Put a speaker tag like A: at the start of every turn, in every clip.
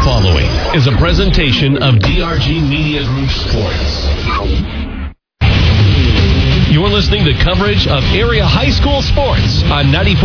A: following is a presentation of DRG Media Group Sports. You're listening to coverage of area high school sports on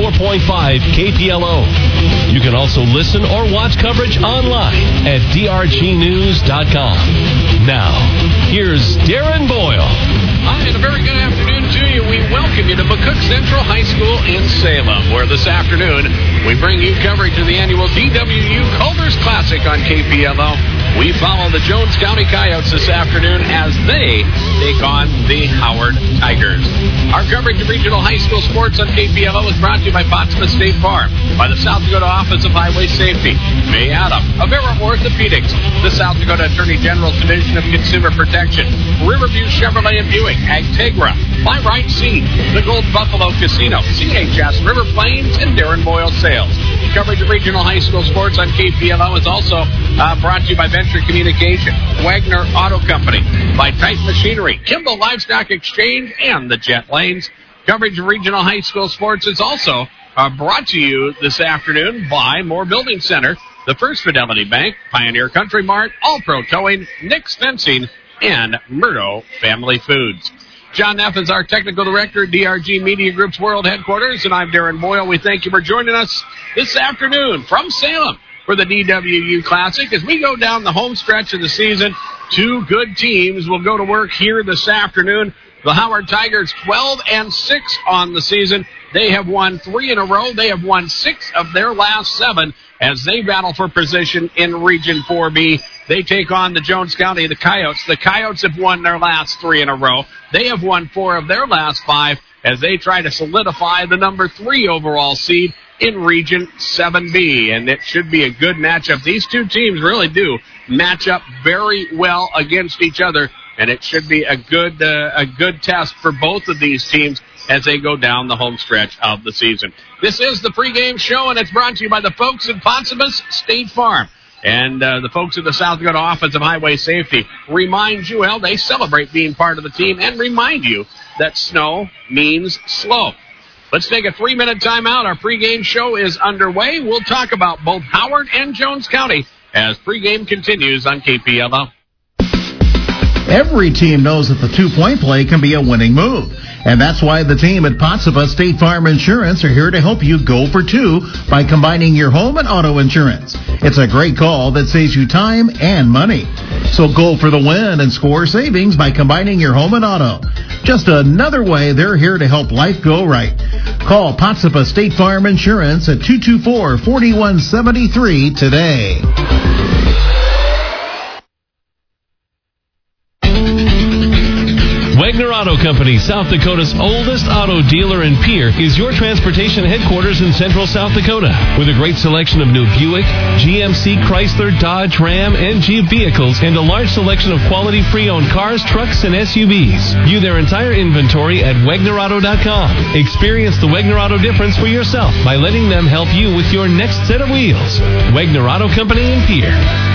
A: 94.5 KPLO. You can also listen or watch coverage online at drgnews.com. Now, here's Darren Boyle.
B: Hi, and a very good afternoon to you. We welcome you to McCook Central High School in Salem, where this afternoon we bring you coverage of the annual DWU Culver's Classic on KPLO. We follow the Jones County Coyotes this afternoon as they take on the Howard Tigers. Our coverage of regional high school sports on KPLO is brought to you by Pottsville State Farm, by the South Dakota Office of Highway Safety, May Adam, Avera Orthopedics, the South Dakota Attorney General's Division of Consumer Protection, Riverview Chevrolet and Buick, Agtegra, Fly Right Seed, the Gold Buffalo Casino, CHS River Plains, and Darren Boyle Sales. Coverage of regional high school sports on KPLO is also brought to you by Venture Communication, Wagner Auto Company, by Titan Machinery, Kimball Livestock Exchange, and the Jet Lanes. Coverage of regional high school sports is also brought to you this afternoon by Moore Building Center, the First Fidelity Bank, Pioneer Country Mart, All Pro Towing, Nick's Fencing, and Murdo Family Foods. John Neff is our technical director at DRG Media Group's World Headquarters, and I'm Darren Boyle. We thank you for joining us this afternoon from Salem for the DWU Classic. As we go down the home stretch of the season, two good teams will go to work here this afternoon. The Howard Tigers 12-6 on the season. They have won 3 in a row. They have won 6 of their last 7 as they battle for position in Region 4B. They take on the Jones County, the Coyotes. The Coyotes have won their last 3 in a row. They have won 4 of their last 5 as they try to solidify the number 3 overall seed in Region 7B. And it should be a good matchup. These two teams really do match up very well against each other, and it should be a good test for both of these teams as they go down the home stretch of the season. This is the pregame show, and it's brought to you by the folks at Pottsville State Farm. And the folks at the South Dakota Office of Highway Safety remind you, well, they celebrate being part of the team and remind you that snow means slow. Let's take a 3-minute timeout. Our pregame show is underway. We'll talk about both Howard and Jones County as pregame continues on KPLO.
C: Every team knows that the two-point play can be a winning move. And that's why the team at Pottsville State Farm Insurance are here to help you go for 2 by combining your home and auto insurance. It's a great call that saves you time and money. So go for the win and score savings by combining your home and auto. Just another way they're here to help life go right. Call Pottsville State Farm Insurance at 224-4173 today.
A: Wagner Auto Company, South Dakota's oldest auto dealer and peer, is your transportation headquarters in central South Dakota. With a great selection of new Buick, GMC, Chrysler, Dodge, Ram, and Jeep vehicles, and a large selection of quality pre-owned cars, trucks, and SUVs. View their entire inventory at WagnerAuto.com. Experience the Wagner Auto difference for yourself by letting them help you with your next set of wheels. Wagner Auto Company and Peer.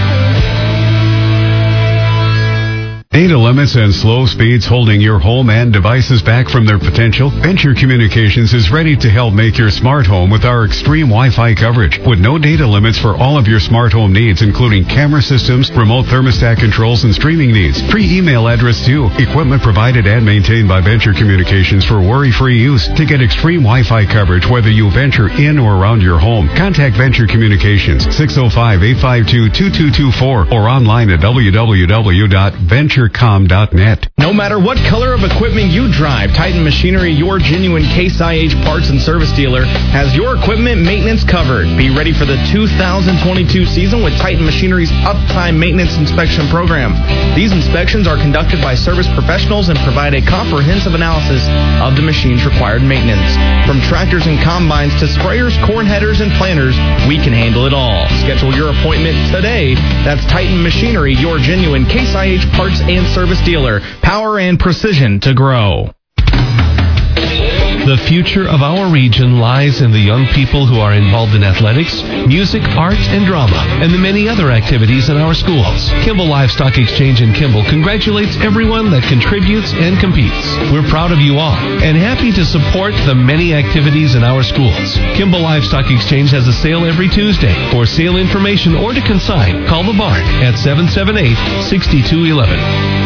D: Data limits and slow speeds holding your home and devices back from their potential? Venture Communications is ready to help make your smart home with our extreme Wi-Fi coverage. With no data limits for all of your smart home needs, including camera systems, remote thermostat controls, and streaming needs. Free email address too. Equipment provided and maintained by Venture Communications for worry-free use. To get extreme Wi-Fi coverage, whether you venture in or around your home, contact Venture Communications, 605-852-2224, or online at www.venture.com.
E: No matter what color of equipment you drive, Titan Machinery, your genuine Case IH parts and service dealer, has your equipment maintenance covered. Be ready for the 2022 season with Titan Machinery's Uptime Maintenance Inspection Program. These inspections are conducted by service professionals and provide a comprehensive analysis of the machine's required maintenance. From tractors and combines to sprayers, corn headers, and planters, we can handle it all. Schedule your appointment today. That's Titan Machinery, your genuine Case IH parts and service dealer. Power and precision to grow.
A: The future of our region lies in the young people who are involved in athletics, music, art, and drama, and the many other activities in our schools. Kimball Livestock Exchange in Kimball congratulates everyone that contributes and competes. We're proud of you all and happy to support the many activities in our schools. Kimball Livestock Exchange has a sale every Tuesday. For sale information or to consign, call the barn at 778-6211.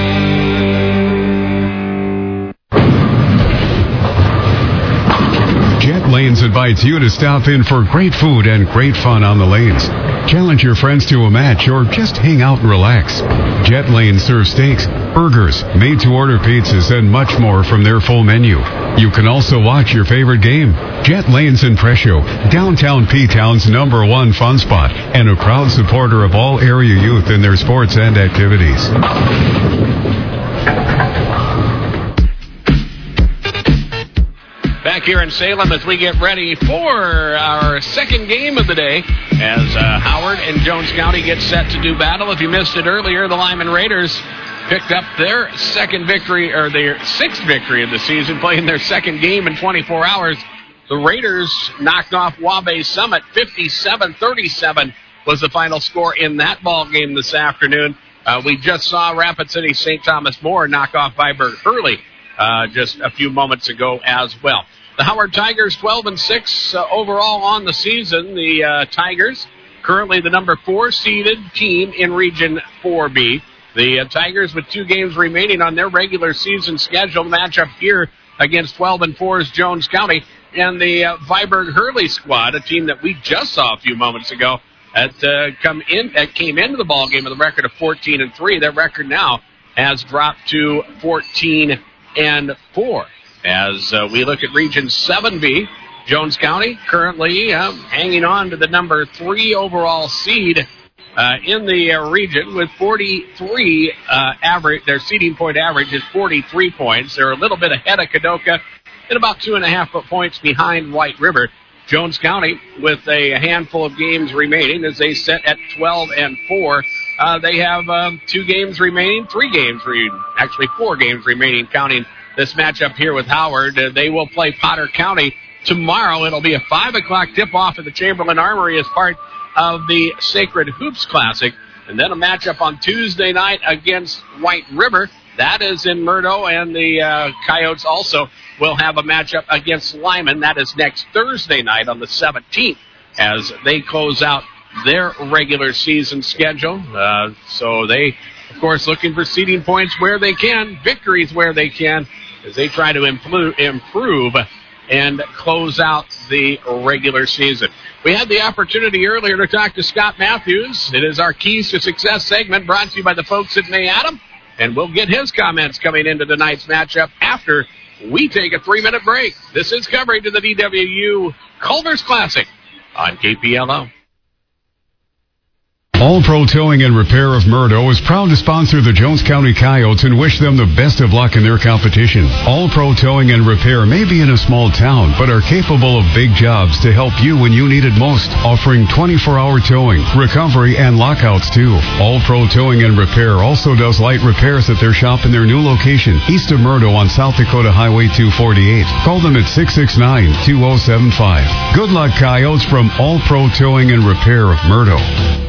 D: Jet Lanes invites you to stop in for great food and great fun on the lanes. Challenge your friends to a match or just hang out and relax. Jet Lanes serves steaks, burgers, made-to-order pizzas, and much more from their full menu. You can also watch your favorite game. Jet Lanes in Prescio, downtown P-Town's #1 fun spot, and a proud supporter of all area youth in their sports and activities.
B: Back here in Salem as we get ready for our second game of the day as Howard and Jones County get set to do battle. If you missed it earlier, the Lyman Raiders picked up their second victory, or their sixth victory of the season, playing their second game in 24 hours. The Raiders knocked off Wabash Summit. 57-37 was the final score in that ball game this afternoon. We just saw Rapid City St. Thomas More knock off Viborg Hurley just a few moments ago as well. The Howard Tigers 12-6 overall on the season. The Tigers currently the number 4 seeded team in Region 4B. The Tigers with 2 games remaining on their regular season schedule. Matchup here against 12-4's Jones County and the Viborg Hurley squad, a team that we just saw a few moments ago that came into the ball game with a record of 14-3. Their record now has dropped to 14-4. As we look at Region 7B, Jones County currently hanging on to the number 3 overall seed in the region with 43 average. Their seeding point average is 43 points. They're a little bit ahead of Kadoka and about 2.5 points behind White River. Jones County with a handful of games remaining as they sit at 12-4. They have 2 games remaining, 4 games remaining, counting this matchup here with Howard. They will play Potter County tomorrow. It'll be a 5 o'clock tip-off at the Chamberlain Armory as part of the Sacred Hoops Classic. And then a matchup on Tuesday night against White River. That is in Murdo, and the Coyotes also will have a matchup against Lyman. That is next Thursday night on the 17th as they close out their regular season schedule. So they, of course, looking for seeding points where they can, victories where they can, as they try to improve and close out the regular season. We had the opportunity earlier to talk to Scott Matthews. It is our Keys to Success segment brought to you by the folks at May Adam, and we'll get his comments coming into tonight's matchup after we take a 3-minute break. This is coverage of the DWU Culver's Classic on KPLO.
D: All Pro Towing and Repair of Murdo is proud to sponsor the Jones County Coyotes and wish them the best of luck in their competition. All Pro Towing and Repair may be in a small town, but are capable of big jobs to help you when you need it most, offering 24-hour towing, recovery, and lockouts too. All Pro Towing and Repair also does light repairs at their shop in their new location, east of Murdo on South Dakota Highway 248. Call them at 669-2075. Good luck, Coyotes, from All Pro Towing and Repair of Murdo.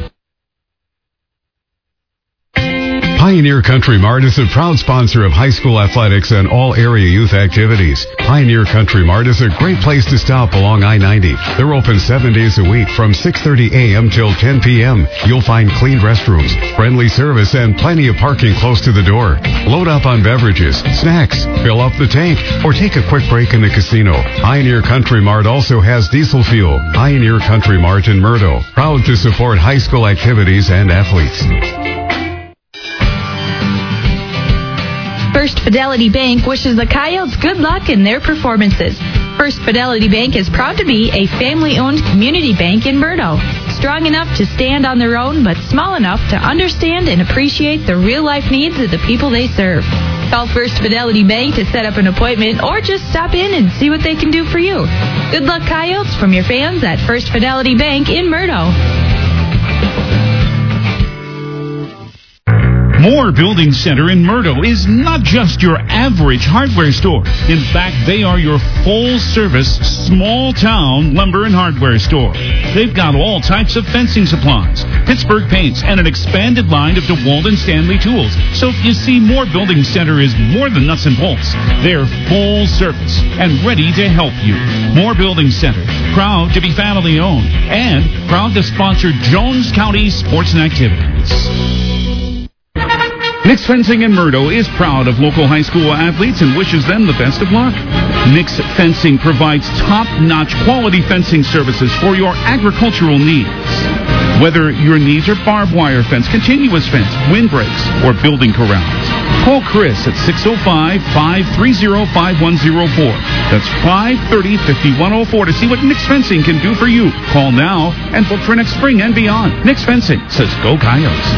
D: Pioneer Country Mart is a proud sponsor of high school athletics and all area youth activities. Pioneer Country Mart is a great place to stop along I-90. They're open 7 days a week from 6:30 a.m. till 10 p.m. You'll find clean restrooms, friendly service, and plenty of parking close to the door. Load up on beverages, snacks, fill up the tank, or take a quick break in the casino. Pioneer Country Mart also has diesel fuel. Pioneer Country Mart in Murdo, proud to support high school activities and athletes.
F: First Fidelity Bank wishes the Coyotes good luck in their performances. First Fidelity Bank is proud to be a family-owned community bank in Murdo. Strong enough to stand on their own, but small enough to understand and appreciate the real-life needs of the people they serve. Call First Fidelity Bank to set up an appointment or just stop in and see what they can do for you. Good luck, Coyotes, from your fans at First Fidelity Bank in Murdo.
G: Moore Building Center in Murdo is not just your average hardware store. In fact, they are your full-service, small-town lumber and hardware store. They've got all types of fencing supplies, Pittsburgh paints, and an expanded line of DeWalt and Stanley tools. So you see, Moore Building Center is more than nuts and bolts. They're full-service and ready to help you. Moore Building Center, proud to be family-owned and proud to sponsor Jones County sports and activities. Nick's Fencing in Murdo is proud of local high school athletes and wishes them the best of luck. Nick's Fencing provides top-notch quality fencing services for your agricultural needs. Whether your needs are barbed wire fence, continuous fence, windbreaks, or building corrals, call Chris at 605-530-5104. That's 530-5104 to see what Nick's Fencing can do for you. Call now and book for next spring and beyond. Nick's Fencing says go Coyotes.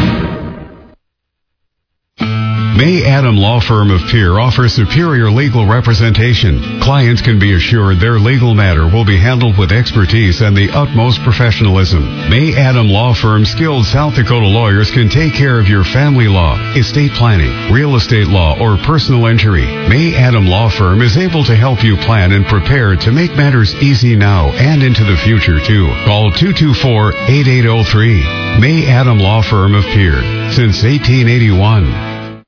D: May Adam Law Firm of Pierre offers superior legal representation. Clients can be assured their legal matter will be handled with expertise and the utmost professionalism. May Adam Law Firm's skilled South Dakota lawyers can take care of your family law, estate planning, real estate law, or personal injury. May Adam Law Firm is able to help you plan and prepare to make matters easy now and into the future, too. Call 224-8803. May Adam Law Firm of Pierre, since 1881.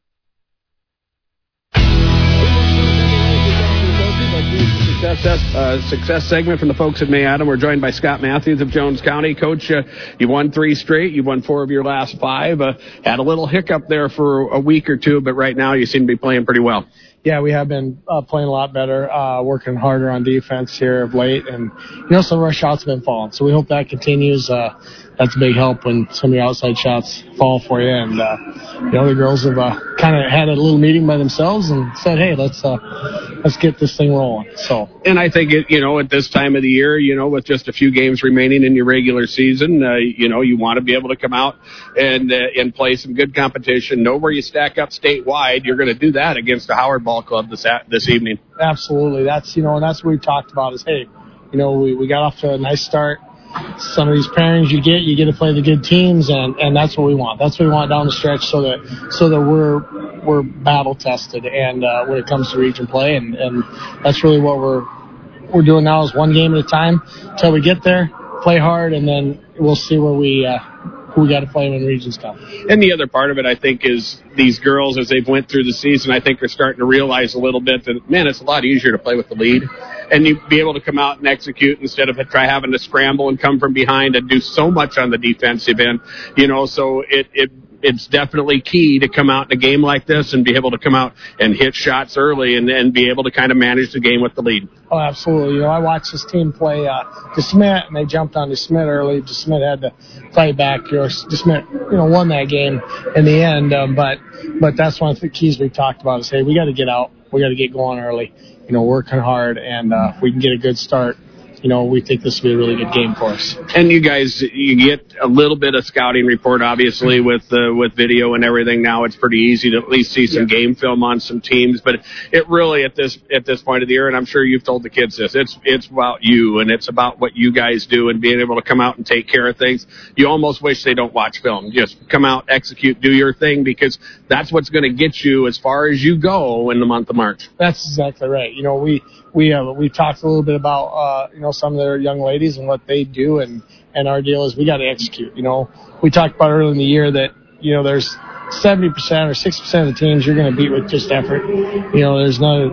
B: Success segment from the folks at May Adam. We're joined by Scott Matthews of Jones County. Coach, you won 3 straight. You won 4 of your last 5. Had a little hiccup there for a week or 2, but right now you seem to be playing pretty well.
H: Yeah, we have been playing a lot better, working harder on defense here of late, and some of our shots have been falling. So we hope that continues. That's a big help when some of your outside shots fall for you. And the girls have kind of had a little meeting by themselves and said, "Hey, let's get this thing rolling." So,
B: and I think at this time of the year, with just a few games remaining in your regular season, you want to be able to come out and play some good competition. Know where you stack up statewide. You're going to do that against the Howard Ball Club this evening.
H: Absolutely. That's and that's what we talked about. Is hey, we got off to a nice start. Some of these pairings you get to play the good teams, and that's what we want. That's what we want down the stretch, so that we're battle tested, and when it comes to region play, and that's really what we're doing now is one game at a time until we get there, play hard, and then we'll see where we got to play when regions come.
B: And the other part of it, I think, is these girls, as they've went through the season, I think are starting to realize a little bit that, man, it's a lot easier to play with the lead. And you be able to come out and execute instead of having to scramble and come from behind and do so much on the defensive end. So it's definitely key to come out in a game like this and be able to come out and hit shots early and be able to kind of manage the game with the lead.
H: Oh, absolutely. I watched this team play DeSmet, and they jumped on DeSmet early. DeSmet had to fight back. DeSmet, won that game in the end. But that's one of the keys we talked about is, hey, we got to get out. We got to get going early. Working hard, and if we can get a good start, we think this will be a really good game for us.
B: And you guys, you get a little bit of scouting report, obviously, with video and everything. Now it's pretty easy to at least see some game film on some teams. But it really, at this point of the year, and I'm sure you've told the kids this, it's about you, and it's about what you guys do and being able to come out and take care of things. You almost wish they don't watch film. Just come out, execute, do your thing, because that's what's going to get you as far as you go in the month of March.
H: That's exactly right. We talked a little bit about some of their young ladies and what they do, and our deal is we got to execute. We talked about early in the year that there's 70% or 60% of the teams you're going to beat with just effort. There's another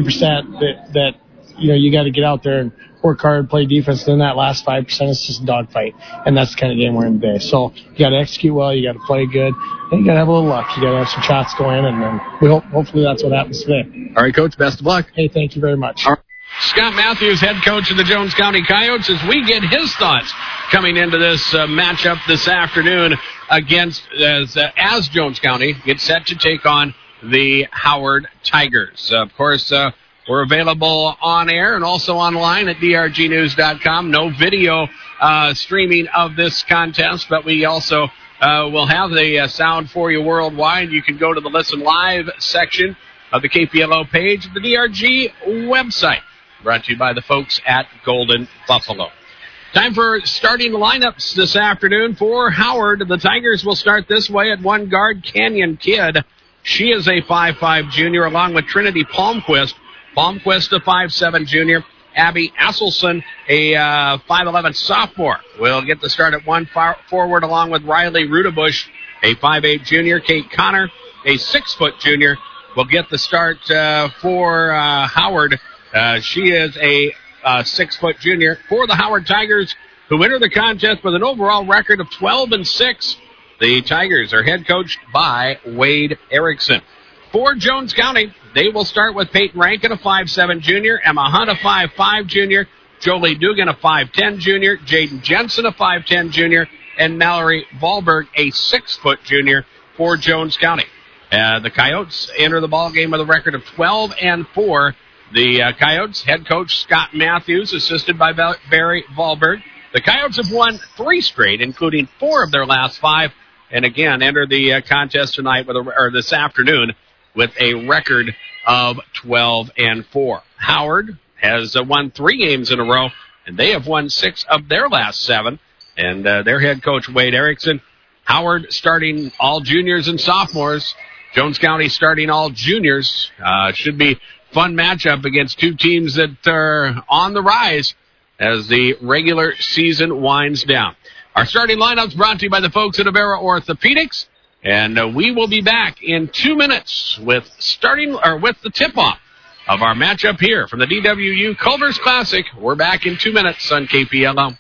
H: 30% that you got to get out there and work hard, play defense. Then that last 5% is just a dogfight, and that's the kind of game we're in today. So you got to execute well, you got to play good, and you got to have a little luck. You got to have some shots go in, and then hopefully that's what happens today.
B: All right, Coach, best of luck.
H: Hey, thank you very much.
B: Scott Matthews, head coach of the Jones County Coyotes, as we get his thoughts coming into this matchup this afternoon against as Jones County gets set to take on the Howard Tigers. Of course, we're available on air and also online at drgnews.com. No video streaming of this contest, but we also will have the sound for you worldwide. You can go to the Listen Live section of the KPLO page of the DRG website. Brought to you by the folks at Golden Buffalo. Time for starting lineups this afternoon for Howard. The Tigers will start this way at one guard, Canyon Kidd. She is a 5'5 junior, along with Trinity Palmquist. Palmquist, a 5'7 junior. Abby Asselson, a 5'11 sophomore, will get the start at one forward, along with Riley Rudebush, a 5'8 junior. Kate Connor, a 6' junior, will get the start for Howard. She is a 6' junior for the Howard Tigers, who enter the contest with an overall record of 12-6. The Tigers are head coached by Wade Erickson. For Jones County, they will start with Peyton Rankin, a 5'7 junior, Emma Hunt, a 5'5 junior, Jolie Dugan, a 5'10 junior, Jaden Jensen, a 5'10 junior, and Mallory Wahlberg, a 6' junior for Jones County. The Coyotes enter the ball game with a record of 12-4. The Coyotes head coach Scott Matthews, assisted by Barry Wahlberg. The Coyotes have won 3 straight, including 4 of their last 5, and again enter the contest tonight this afternoon with a record of 12-4. Howard has won 3 games in a row, and they have won 6 of their last 7. And their head coach, Wade Erickson. Howard starting all juniors and sophomores. Jones County starting all juniors. Should be fun matchup against 2 teams that are on the rise as the regular season winds down. Our starting lineups brought to you by the folks at Avera Orthopedics. And we will be back in 2 minutes with the tip-off of our matchup here from the DWU Culver's Classic. We're back in 2 minutes on KPLO.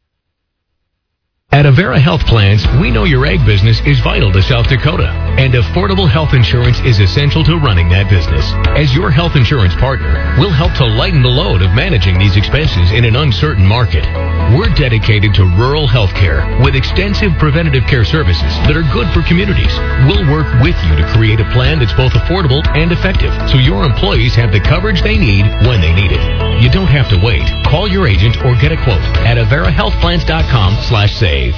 I: At Avera Health Plans, we know your ag business is vital to South Dakota, and affordable health insurance is essential to running that business. As your health insurance partner, we'll help to lighten the load of managing these expenses in an uncertain market. We're dedicated to rural health care with extensive preventative care services that are good for communities. We'll work with you to create a plan that's both affordable and effective, so your employees have the coverage they need when they need it. You don't have to wait. Call your agent or get a quote at averahealthplans.com/save.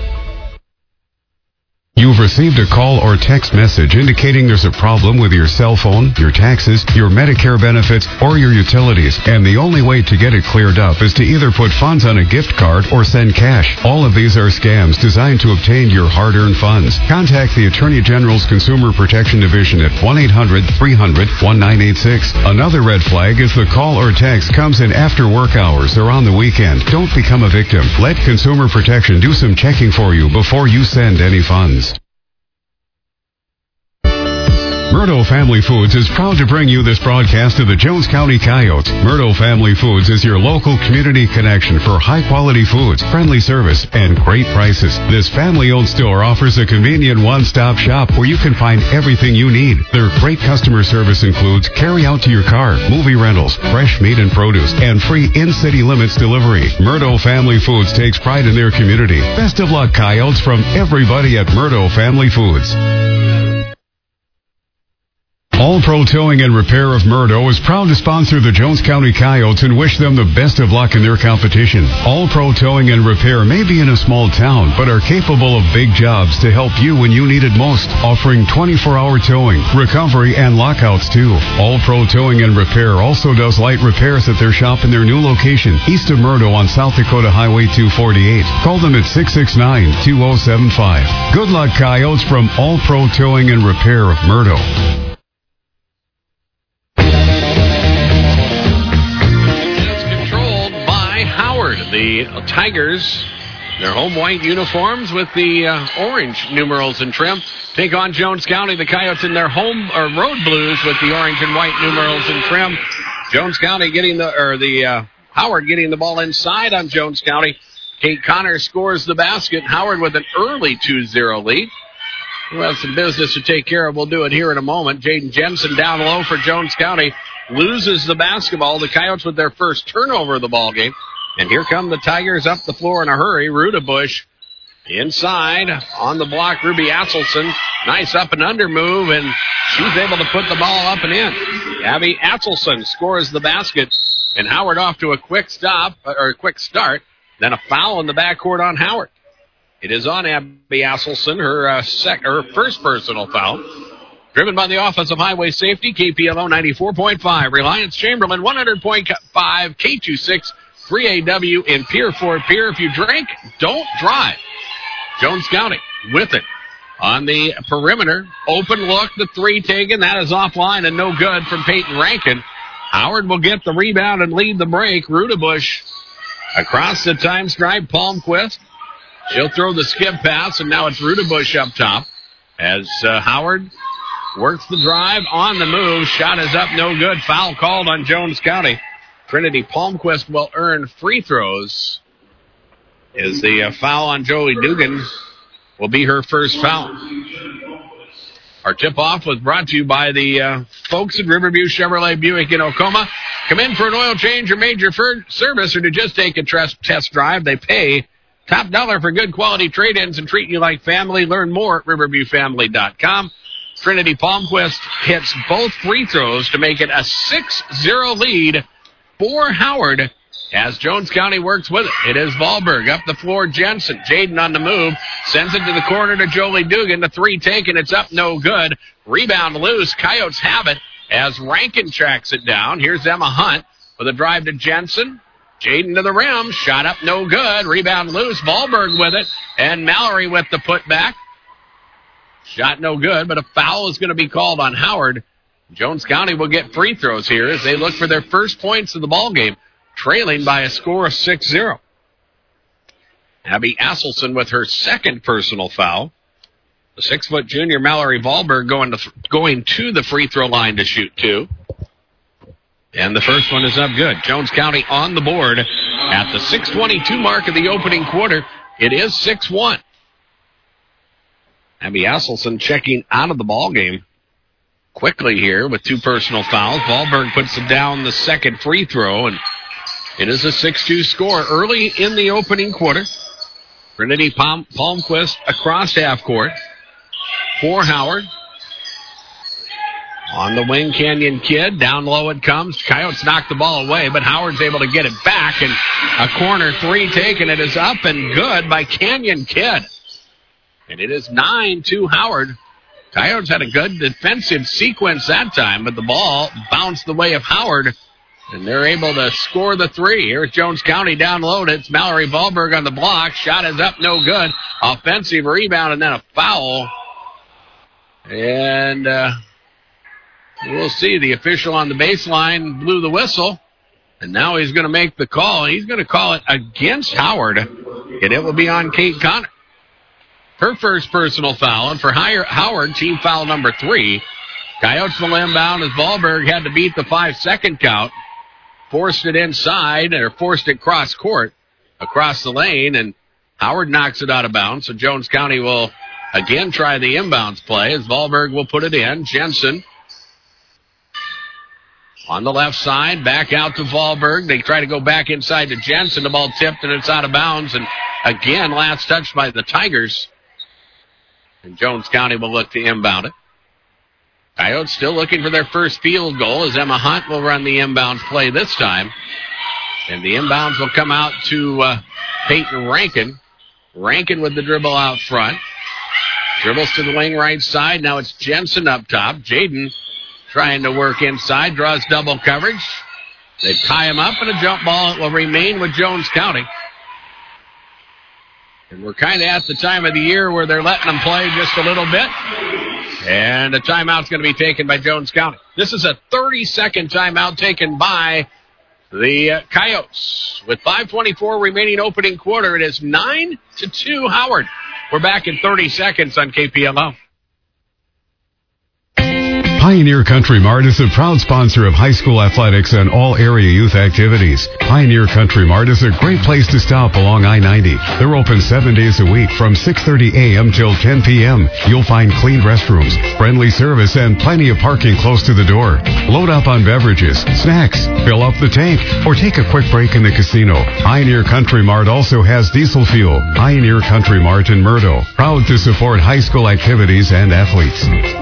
D: You've received a call or text message indicating there's a problem with your cell phone, your taxes, your Medicare benefits, or your utilities, and the only way to get it cleared up is to either put funds on a gift card or send cash. All of these are scams designed to obtain your hard-earned funds. Contact the Attorney General's Consumer Protection Division at 1-800-300-1986. Another red flag is the call or text comes in after work hours or on the weekend. Don't become a victim. Let Consumer Protection do some checking for you before you send any funds. Murdo Family Foods is proud to bring you this broadcast of the Jones County Coyotes. Murdo Family Foods is your local community connection for high-quality foods, friendly service, and great prices. This family-owned store offers a convenient one-stop shop where you can find everything you need. Their great customer service includes carry-out to your car, movie rentals, fresh meat and produce, and free in-city limits delivery. Murdo Family Foods takes pride in their community. Best of luck, Coyotes, from everybody at Murdo Family Foods. All Pro Towing and Repair of Murdo is proud to sponsor the Jones County Coyotes and wish them the best of luck in their competition. All Pro Towing and Repair may be in a small town, but are capable of big jobs to help you when you need it most, offering 24-hour towing, recovery, and lockouts too. All Pro Towing and Repair also does light repairs at their shop in their new location, east of Murdo on South Dakota Highway 248. Call them at 669-2075. Good luck, Coyotes, from All Pro Towing and Repair of Murdo.
B: The Tigers, their home white uniforms with the orange numerals and trim, take on Jones County. The Coyotes in their home or road blues with the orange and white numerals and trim. Jones County Howard getting the ball inside on Jones County. Kate Connor scores the basket. Howard with an early 2-0 lead. We'll have some business to take care of. We'll do it here in a moment. Jaden Jensen down low for Jones County loses the basketball. The Coyotes with their first turnover of the ball game. And here come the Tigers up the floor in a hurry. Rudebush inside on the block. Ruby Asselson. Nice up and under move, and she's able to put the ball up and in. Abby Asselson scores the basket, and Howard off to a quick start. Then a foul in the backcourt on Howard. It is on Abby Asselson, her first personal foul. Driven by the Office of Highway Safety, KPLO 94.5, Reliance Chamberlain 100.5, K26. 3AW in Pierre, Fort Pierre. If you drink, don't drive. Jones County with it. On the perimeter, open look, the three taken. That is offline and no good from Peyton Rankin. Howard will get the rebound and lead the break. Rudebush across the time stripe. Palmquist. She'll throw the skip pass, and now it's Rudebush up top. As Howard works the drive on the move. Shot is up, no good. Foul called on Jones County. Trinity Palmquist will earn free throws. As the foul on Joey Dugan will be her first foul. Our tip-off was brought to you by the folks at Riverview Chevrolet Buick in Oklahoma. Come in for an oil change or major service or to just take a test drive. They pay top dollar for good quality trade-ins and treat you like family. Learn more at riverviewfamily.com. Trinity Palmquist hits both free throws to make it a 6-0 lead for Howard as Jones County works with it. It is Wahlberg up the floor. Jensen. Jaden on the move. Sends it to the corner to Jolie Dugan. The three taken. It's up, no good. Rebound loose. Coyotes have it as Rankin tracks it down. Here's Emma Hunt with a drive to Jensen. Jaden to the rim. Shot up, no good. Rebound loose. Wahlberg with it. And Mallory with the putback. Shot no good, but a foul is going to be called on Howard. Jones County will get free throws here as they look for their first points of the ball game, trailing by a score of 6-0. Abby Asselson with her second personal foul. The 6-foot junior Mallory Wahlberg going to the free throw line to shoot two. And the first one is up good. Jones County on the board at the 6:22 mark of the opening quarter. It is 6-1. Abby Asselson checking out of the ball game quickly here with two personal fouls. Wahlberg puts it down the second free throw, and it is a 6-2 score early in the opening quarter. Trinity Palmquist across half court for Howard. On the wing, Canyon Kidd. Down low it comes. Coyotes knock the ball away, but Howard's able to get it back, and a corner three taken. It is up and good by Canyon Kidd. And it is 9-2 Howard. Coyotes had a good defensive sequence that time, but the ball bounced the way of Howard, and they're able to score the three. Here's Jones County down low. It's Mallory Wahlberg on the block. Shot is up, no good. Offensive rebound, and then a foul. And we'll see. The official on the baseline blew the whistle, and now he's going to make the call. He's going to call it against Howard, and it will be on Kate Connor. Her first personal foul, and for Howard, team foul number 3. Coyotes will inbound as Wahlberg had to beat the 5-second count. Forced it inside, or forced it cross court, across the lane, and Howard knocks it out of bounds. So Jones County will again try the inbounds play as Wahlberg will put it in. Jensen on the left side, back out to Wahlberg. They try to go back inside to Jensen. The ball tipped, and it's out of bounds. And again, last touch by the Tigers. And Jones County will look to inbound it. Coyotes still looking for their first field goal as Emma Hunt will run the inbounds play this time. And the inbounds will come out to Peyton Rankin. Rankin with the dribble out front. Dribbles to the wing right side. Now it's Jensen up top. Jaden trying to work inside. Draws double coverage. They tie him up, and a jump ball will remain with Jones County. And we're kind of at the time of the year where they're letting them play just a little bit. And a timeout's going to be taken by Jones County. This is a 30-second timeout taken by the Coyotes. With 5:24 remaining opening quarter, it is 9-2 Howard. We're back in 30 seconds on KPLO.
D: Pioneer Country Mart is a proud sponsor of high school athletics and all area youth activities. Pioneer Country Mart is a great place to stop along I-90. They're open 7 days a week from 6:30 a.m. till 10 p.m. You'll find clean restrooms, friendly service, and plenty of parking close to the door. Load up on beverages, snacks, fill up the tank, or take a quick break in the casino. Pioneer Country Mart also has diesel fuel. Pioneer Country Mart in Murdo, proud to support high school activities and athletes.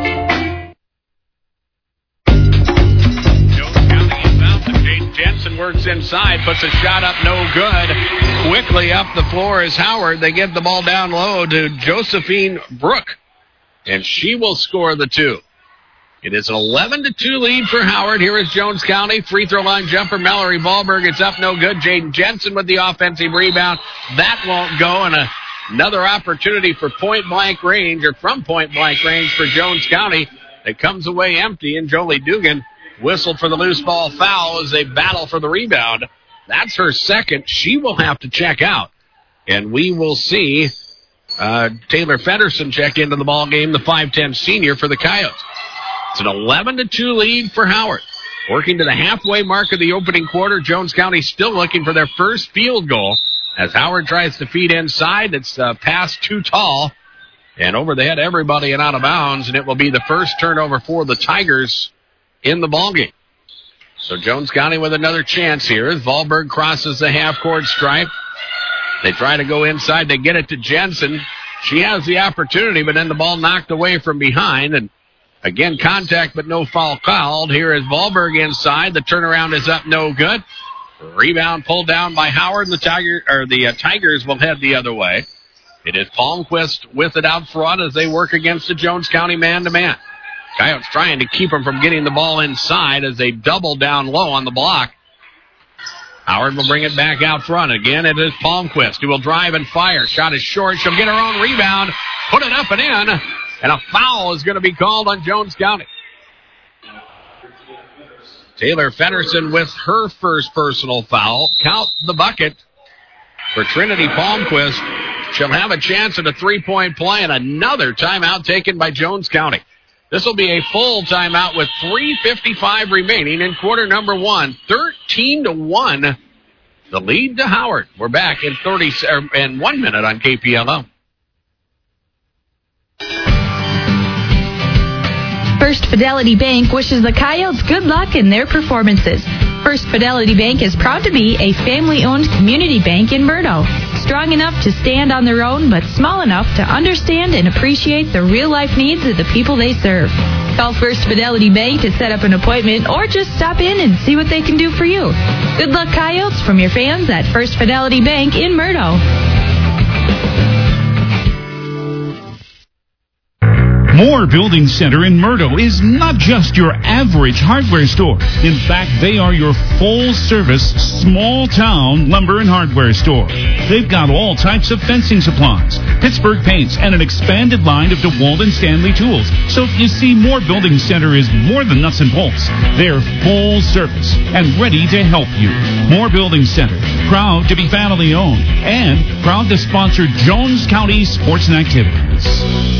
B: Jensen works inside, puts a shot up, no good. Quickly up the floor is Howard. They get the ball down low to Josephine Brook, and she will score the 2. It is an 11-2 lead for Howard. Here is Jones County. Free throw line jumper. Mallory Wahlberg. It's up no good. Jaden Jensen with the offensive rebound. That won't go. And another opportunity for point-blank range, or from point-blank range for Jones County. It comes away empty, and Jolie Dugan whistled for the loose ball foul as they battle for the rebound. That's her second. She will have to check out. And we will see Taylor Feddersen check into the ball game, the 5'10 senior for the Coyotes. It's an 11-2 lead for Howard. Working to the halfway mark of the opening quarter, Jones County still looking for their first field goal as Howard tries to feed inside. It's pass too tall and over the head of everybody and out of bounds, and it will be the first turnover for the Tigers in the ballgame. So Jones County with another chance here as Wahlberg crosses the half-court stripe. They try to go inside. They get it to Jensen. She has the opportunity, but then the ball knocked away from behind, and again, contact, but no foul called. Here is Wahlberg inside. The turnaround is up, no good. Rebound pulled down by Howard, and the Tigers will head the other way. It is Palmquist with it out front as they work against the Jones County man-to-man. Coyotes trying to keep them from getting the ball inside as they double down low on the block. Howard will bring it back out front. Again, it is Palmquist who will drive and fire. Shot is short. She'll get her own rebound, put it up and in. And a foul is going to be called on Jones County. Taylor Feddersen with her first personal foul. Count the bucket for Trinity Palmquist. She'll have a chance at a three-point play and another timeout taken by Jones County. This will be a full timeout with 3:55 remaining in quarter number one. 13-1. The lead to Howard. We're back in 1 minute on KPLO.
F: First Fidelity Bank wishes the Coyotes good luck in their performances. First Fidelity Bank is proud to be a family-owned community bank in Murdo. Strong enough to stand on their own, but small enough to understand and appreciate the real-life needs of the people they serve. Call First Fidelity Bank to set up an appointment or just stop in and see what they can do for you. Good luck, Coyotes, from your fans at First Fidelity Bank in Murdo.
G: Moore Building Center in Murdo is not just your average hardware store. In fact, they are your full-service, small-town lumber and hardware store. They've got all types of fencing supplies, Pittsburgh paints, and an expanded line of DeWalt and Stanley tools. So you see, Moore Building Center is more than nuts and bolts. They're full-service and ready to help you. Moore Building Center, proud to be family-owned and proud to sponsor Jones County sports and activities.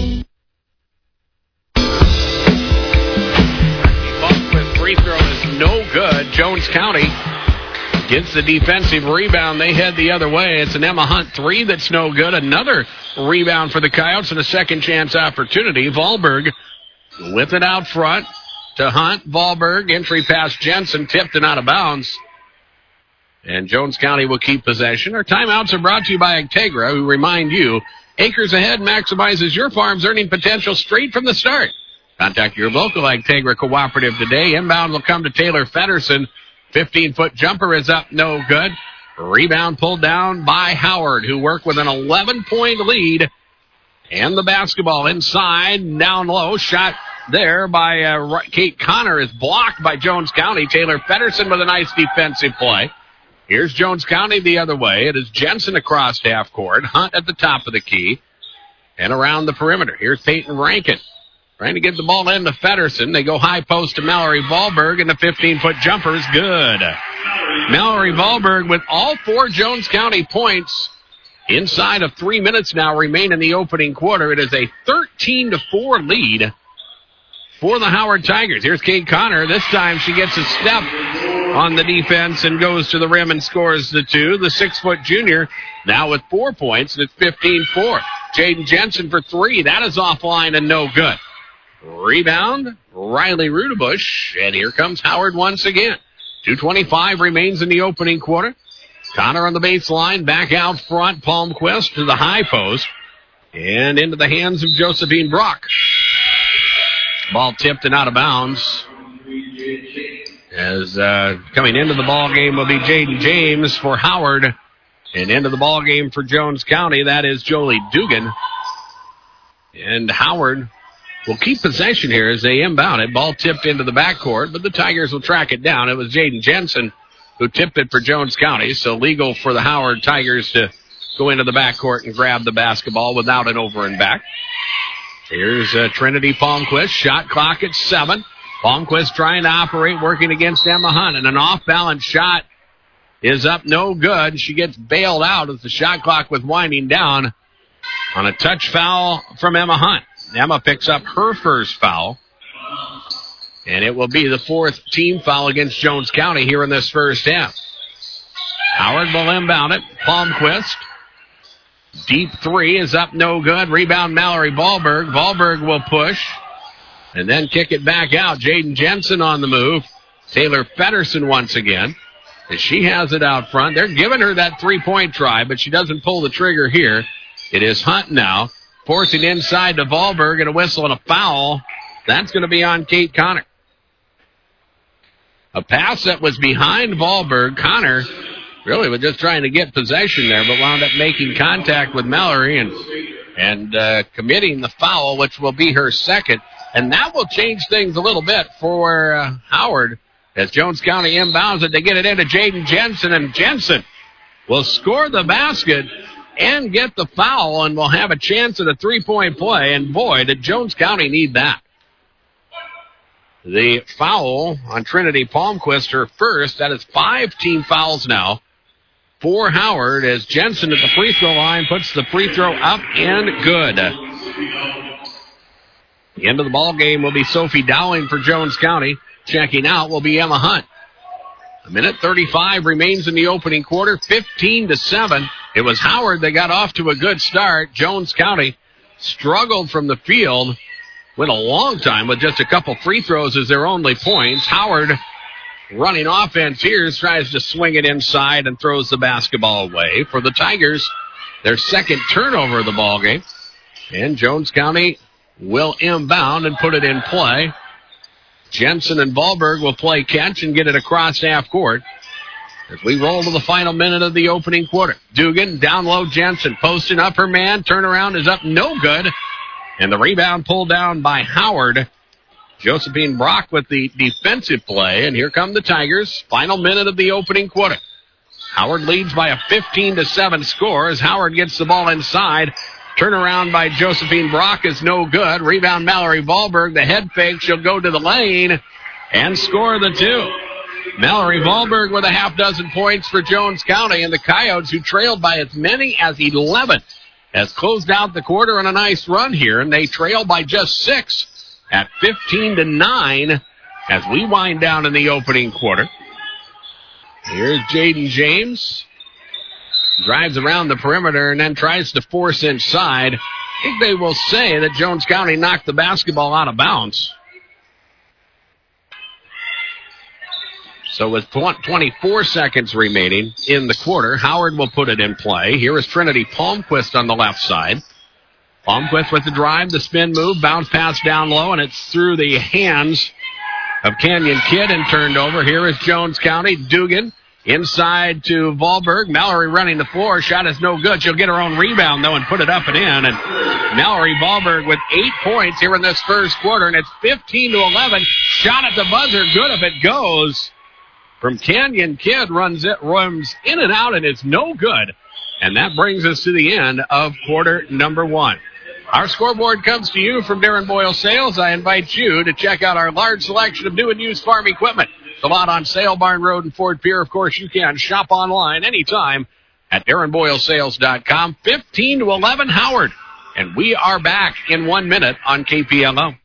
B: Free throw is no good. Jones County gets the defensive rebound. They head the other way. It's an Emma Hunt three that's no good. Another rebound for the Coyotes and a second chance opportunity. Wahlberg with it out front to Hunt. Wahlberg, entry past Jensen, tipped and out of bounds. And Jones County will keep possession. Our timeouts are brought to you by Integra, who remind you, Acres Ahead maximizes your farm's earning potential straight from the start. Contact your local Integra cooperative today. Inbound will come to Taylor Feddersen. 15-foot jumper is up, no good. Rebound pulled down by Howard, who worked with an 11-point lead. And the basketball inside, down low. Shot there by Kate Connor is blocked by Jones County. Taylor Feddersen with a nice defensive play. Here's Jones County the other way. It is Jensen across half court. Hunt at the top of the key. And around the perimeter. Here's Peyton Rankin. Trying to get the ball into Feddersen. They go high post to Mallory Wahlberg, and the 15-foot jumper is good. Mallory Wahlberg with all four Jones County points inside of 3 minutes now remain in the opening quarter. It is a 13-4 lead for the Howard Tigers. Here's Kate Connor. This time she gets a step on the defense and goes to the rim and scores the two. The 6-foot junior now with 4 points, and it's 15-4. Jaden Jensen for three. That is offline and no good. Rebound, Riley Rudebush, and here comes Howard once again. 2:25 remains in the opening quarter. Connor on the baseline, back out front. Palmquist to the high post, and into the hands of Josephine Brock. Ball tipped and out of bounds. As coming into the ball game will be Jaden James for Howard, and into the ball game for Jones County, that is Jolie Dugan. And Howard will keep possession here as they inbound it. Ball tipped into the backcourt, but the Tigers will track it down. It was Jaden Jensen who tipped it for Jones County, so legal for the Howard Tigers to go into the backcourt and grab the basketball without an over and back. Here's Trinity Palmquist. Shot clock at 7. Palmquist trying to operate, working against Emma Hunt, and an off-balance shot is up no good. She gets bailed out as the shot clock was winding down on a touch foul from Emma Hunt. Emma picks up her first foul, and it will be the 4th team foul against Jones County here in this first half. Howard will inbound it. Palmquist. Deep 3 is up no good. Rebound Mallory Wahlberg. Wahlberg will push and then kick it back out. Jaden Jensen on the move. Taylor Feddersen once again. As she has it out front. They're giving her that 3-point try, but she doesn't pull the trigger here. It is Hunt now. Forcing inside to Wahlberg, and a whistle and a foul. That's going to be on Kate Connor. A pass that was behind Wahlberg. Connor really was just trying to get possession there, but wound up making contact with Mallory and committing the foul, which will be her second. And that will change things a little bit for Howard. As Jones County inbounds it, they get it into Jaden Jensen, and Jensen will score the basket and get the foul, and will have a chance at a 3-point play. And boy, did Jones County need that. The foul on Trinity Palmquist, her first. That is 5 team fouls now for Howard, as Jensen at the free throw line puts the free throw up and good. The end of the ball game will be Sophie Dowling for Jones County. Checking out will be Emma Hunt. 1:35 remains in the opening quarter, 15-7. It was Howard that got off to a good start. Jones County struggled from the field. Went a long time with just a couple free throws as their only points. Howard running offense here, tries to swing it inside and throws the basketball away. For the Tigers, their second turnover of the ball game. And Jones County will inbound and put it in play. Jensen and Wahlberg will play catch and get it across half court as we roll to the final minute of the opening quarter. Dugan down low. Jensen posting up her man. Turnaround is up no good. And the rebound pulled down by Howard. Josephine Brock with the defensive play. And here come the Tigers. Final minute of the opening quarter. Howard leads by a 15-7 score as Howard gets the ball inside. Turnaround by Josephine Brock is no good. Rebound Mallory Wahlberg. The head fake. She'll go to the lane and score the 2. Mallory Wahlberg with a half dozen points for Jones County, and the Coyotes, who trailed by as many as 11, has closed out the quarter on a nice run here, and they trail by just 6 at 15-9 as we wind down in the opening quarter. Here's Jaden James. Drives around the perimeter and then tries to force inside. I think they will say that Jones County knocked the basketball out of bounds. So with 24 seconds remaining in the quarter, Howard will put it in play. Here is Trinity Palmquist on the left side. Palmquist with the drive, the spin move, bounce pass down low, and it's through the hands of Canyon Kidd and turned over. Here is Jones County. Dugan inside to Wahlberg. Mallory running the floor. Shot is no good. She'll get her own rebound, though, and put it up and in. And Mallory Wahlberg with 8 points here in this first quarter, and it's 15-11. Shot at the buzzer. Good if it goes. From Canyon Kidd, runs in and out, and it's no good. And that brings us to the end of quarter number 1. Our scoreboard comes to you from Darren Boyle Sales. I invite you to check out our large selection of new and used farm equipment. The lot on sale, Barn Road and Fort Pierre. Of course, you can shop online anytime at DarrenBoyleSales.com. 15-11 Howard. And we are back in 1 minute on KPLO.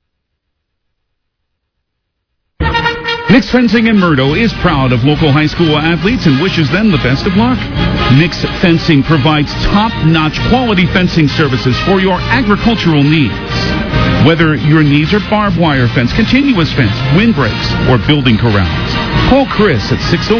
G: Nick's Fencing in Murdo is proud of local high school athletes and wishes them the best of luck. Nick's Fencing provides top-notch quality fencing services for your agricultural needs. Whether your needs are barbed wire fence, continuous fence, windbreaks, or building corrals, call Chris at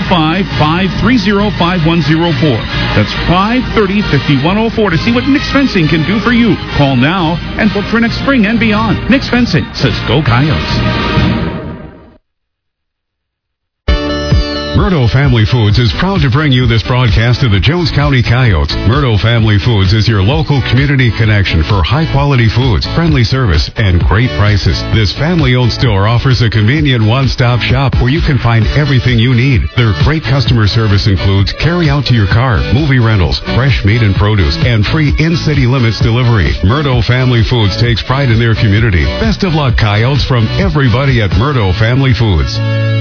G: 605-530-5104. That's 530-5104 to see what Nick's Fencing can do for you. Call now and book for next spring and beyond. Nick's Fencing says go Coyotes.
D: Murdo Family Foods is proud to bring you this broadcast of the Jones County Coyotes. Murdo Family Foods is your local community connection for high-quality foods, friendly service, and great prices. This family-owned store offers a convenient one-stop shop where you can find everything you need. Their great customer service includes carry out to your car, movie rentals, fresh meat and produce, and free in-city limits delivery. Murdo Family Foods takes pride in their community. Best of luck, Coyotes, from everybody at Murdo Family Foods.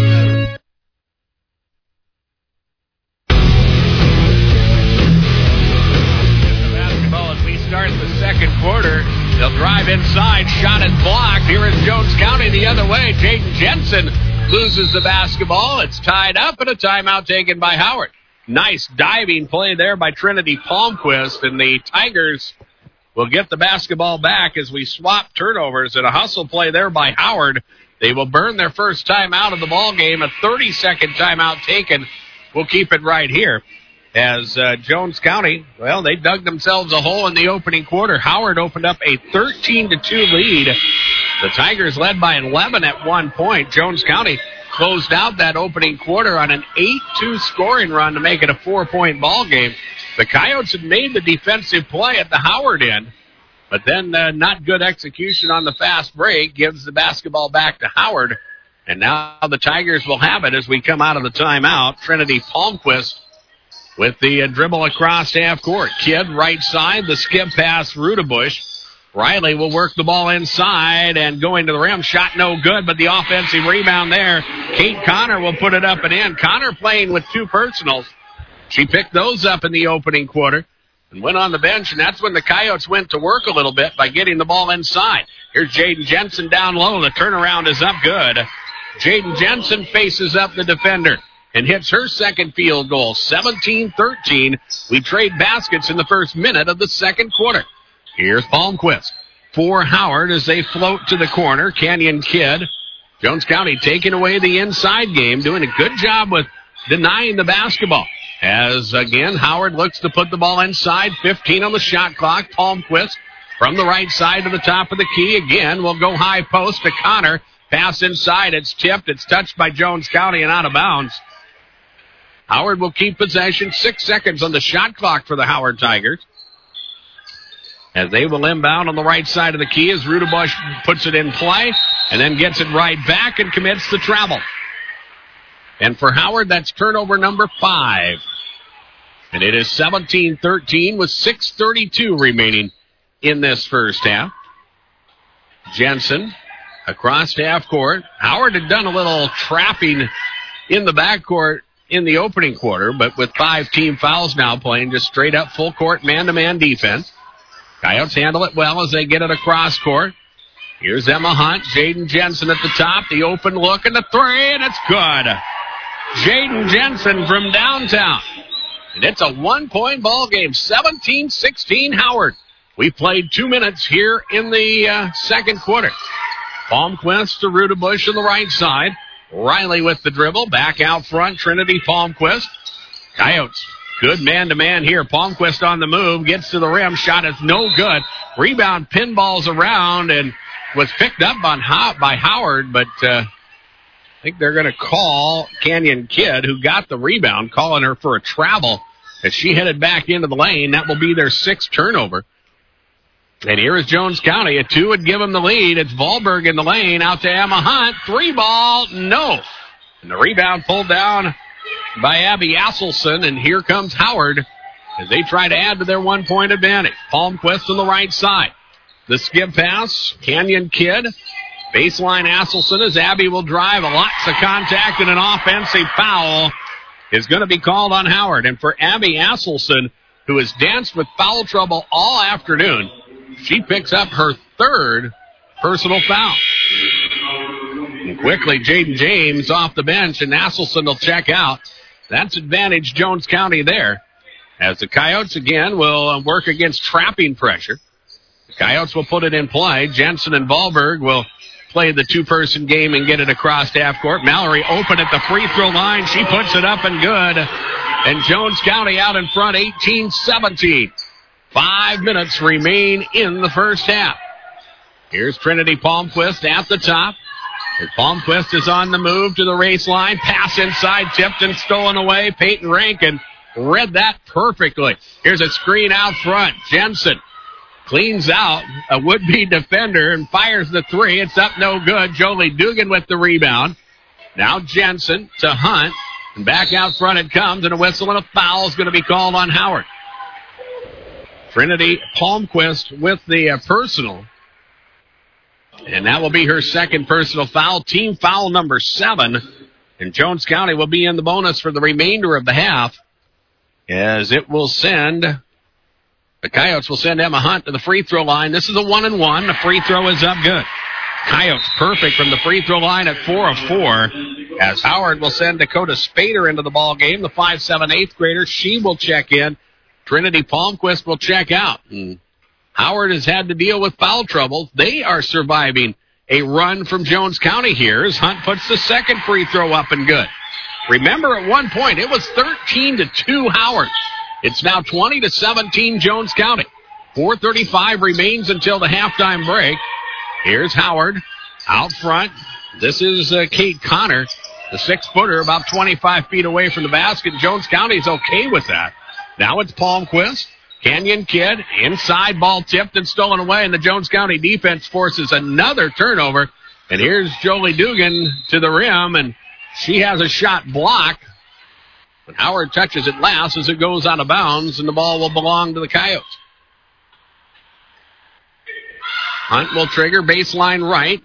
B: Quarter. They'll drive inside. Shot and blocked. Here is Jones County the other way. Jaden Jensen loses the basketball. It's tied up and a timeout taken by Howard. Nice diving play there by Trinity Palmquist, and the Tigers will get the basketball back as we swap turnovers, and a hustle play there by Howard. They will burn their first timeout of the ball game. A 30-second timeout taken. We'll keep it right here. As Jones County, well, they dug themselves a hole in the opening quarter. Howard opened up a 13-2 lead. The Tigers led by 11 at one point. Jones County closed out that opening quarter on an 8-2 scoring run to make it a 4-point ball game. The Coyotes had made the defensive play at the Howard end, but then not good execution on the fast break gives the basketball back to Howard. And now the Tigers will have it as we come out of the timeout. Trinity Palmquist with the dribble across half court. Kidd right side, the skip pass, Rudebush. Riley will work the ball inside and going to the rim. Shot no good, but the offensive rebound there. Kate Connor will put it up and in. Connor playing with two personals. She picked those up in the opening quarter and went on the bench, and that's when the Coyotes went to work a little bit by getting the ball inside. Here's Jaden Jensen down low. The turnaround is up good. Jaden Jensen faces up the defender and hits her second field goal. 17-13. We trade baskets in the first minute of the second quarter. Here's Palmquist for Howard as they float to the corner. Canyon Kidd. Jones County taking away the inside game, doing a good job with denying the basketball. As, again, Howard looks to put the ball inside. 15 on the shot clock. Palmquist from the right side to the top of the key. Again, will go high post to Connor. Pass inside. It's tipped. It's touched by Jones County and out of bounds. Howard will keep possession. 6 seconds on the shot clock for the Howard Tigers. As they will inbound on the right side of the key as Rudebush puts it in play and then gets it right back and commits the travel. And for Howard, that's turnover number 5. And it is 17-13 with 6:32 remaining in this first half. Jensen across half court. Howard had done a little trapping in the backcourt in the opening quarter, but with 5 team fouls now playing just straight up full court man-to-man defense. Coyotes handle it well as they get it across court. Here's Emma Hunt, Jaden Jensen at the top, the open look and the three, and it's good. Jaden Jensen from downtown. And it's a 1-point ball game, 17-16 Howard. We played 2 minutes here in the second quarter. Palmquist to Rudebush on the right side. Riley with the dribble, back out front, Trinity Palmquist. Coyotes, good man-to-man here. Palmquist on the move, gets to the rim, shot is no good. Rebound pinballs around and was picked up on by Howard, but I think they're going to call Canyon Kidd, who got the rebound, calling her for a travel as she headed back into the lane. That will be their 6th turnover. And here is Jones County. A 2 would give them the lead. It's Wahlberg in the lane. Out to Emma Hunt. 3-ball. No. And the rebound pulled down by Abby Asselson. And here comes Howard as they try to add to their 1-point advantage. Palmquist on the right side. The skip pass. Canyon Kidd. Baseline Asselson as Abby will drive. Lots of contact and an offensive foul is going to be called on Howard. And for Abby Asselson, who has danced with foul trouble all afternoon, she picks up her 3rd personal foul. And quickly, Jaden James off the bench, and Asselson will check out. That's advantage Jones County there. As the Coyotes, again, will work against trapping pressure. The Coyotes will put it in play. Jensen and Wahlberg will play the 2-person game and get it across half court. Mallory open at the free throw line. She puts it up and good. And Jones County out in front, 18-17. 5 minutes remain in the first half. Here's Trinity Palmquist at the top. As Palmquist is on the move to the race line. Pass inside, tipped and stolen away. Peyton Rankin read that perfectly. Here's a screen out front. Jensen cleans out a would-be defender and fires the three. It's up no good. Jolie Dugan with the rebound. Now Jensen to Hunt. And back out front it comes, and a whistle and a foul is going to be called on Howard. Trinity Palmquist with the personal. And that will be her second personal foul. Team foul number 7. And Jones County will be in the bonus for the remainder of the half, as it will send, the Coyotes will send Emma Hunt to the free throw line. This is a 1-and-1. The free throw is up good. Coyotes perfect from the free throw line at 4 of 4. As Howard will send Dakota Spader into the ball game, the 5'7" 8th grader. She will check in. Trinity Palmquist will check out. Howard has had to deal with foul trouble. They are surviving a run from Jones County here as Hunt puts the second free throw up and good. Remember, at one point, it was 13-2 Howard. It's now 20-17 Jones County. 4:35 remains until the halftime break. Here's Howard out front. This is Kate Connor, the 6-footer, about 25 feet away from the basket. Jones County's okay with that. Now it's Palmquist. Canyon Kid, inside, ball tipped and stolen away, and the Jones County defense forces another turnover. And here's Jolie Dugan to the rim, and she has a shot blocked. But Howard touches it last as it goes out of bounds, and the ball will belong to the Coyotes. Hunt will trigger baseline right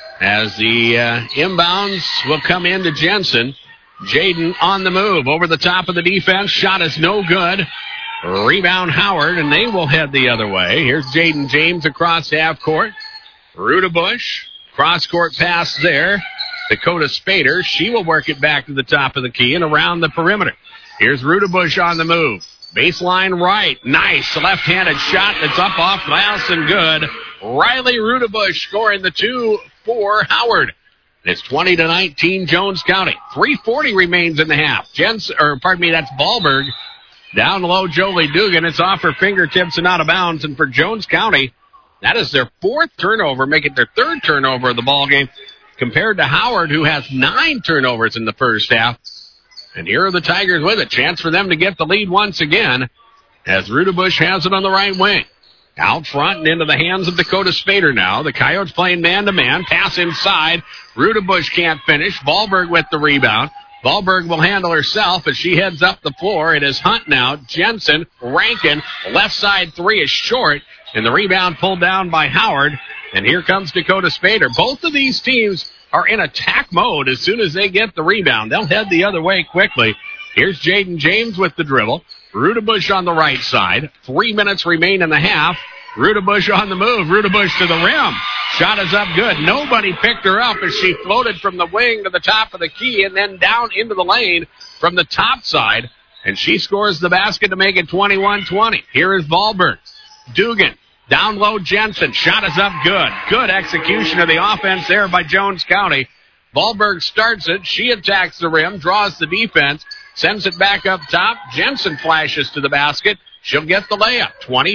B: as the inbounds will come into Jensen. Jaden on the move over the top of the defense. Shot is no good. Rebound Howard, and they will head the other way. Here's Jaden James across half court. Rudabush, cross-court pass there. Dakota Spader, she will work it back to the top of the key and around the perimeter. Here's Rudabush on the move. Baseline right. Nice left-handed shot that's up off glass and good. Riley Rudabush scoring the 2 for Howard. It's 20-19 Jones County. 3:40 remains in the half. That's Ballberg. Down low, Jolie Dugan. It's off her fingertips and out of bounds. And for Jones County, that is their 4th turnover, making their 3rd turnover of the ball game, compared to Howard, who has 9 turnovers in the first half. And here are the Tigers with a chance for them to get the lead once again, as Rudabush has it on the right wing. Out front and into the hands of Dakota Spader now. The Coyotes playing man-to-man. Pass inside. Rudabush can't finish. Ballberg with the rebound. Ballberg will handle herself as she heads up the floor. It is Hunt now. Jensen, Rankin, left side 3 is short, and the rebound pulled down by Howard. And here comes Dakota Spader. Both of these teams are in attack mode as soon as they get the rebound. They'll head the other way quickly. Here's Jaden James with the dribble. Rudabush on the right side. 3 minutes remain in the half. Rudabush on the move. Rudabush to the rim. Shot is up good. Nobody picked her up as she floated from the wing to the top of the key and then down into the lane from the top side. And she scores the basket to make it 21-20. Here is Ballberg. Dugan. Down low, Jensen. Shot is up good. Good execution of the offense there by Jones County. Ballberg starts it. She attacks the rim, draws the defense, sends it back up top. Jensen flashes to the basket. She'll get the layup.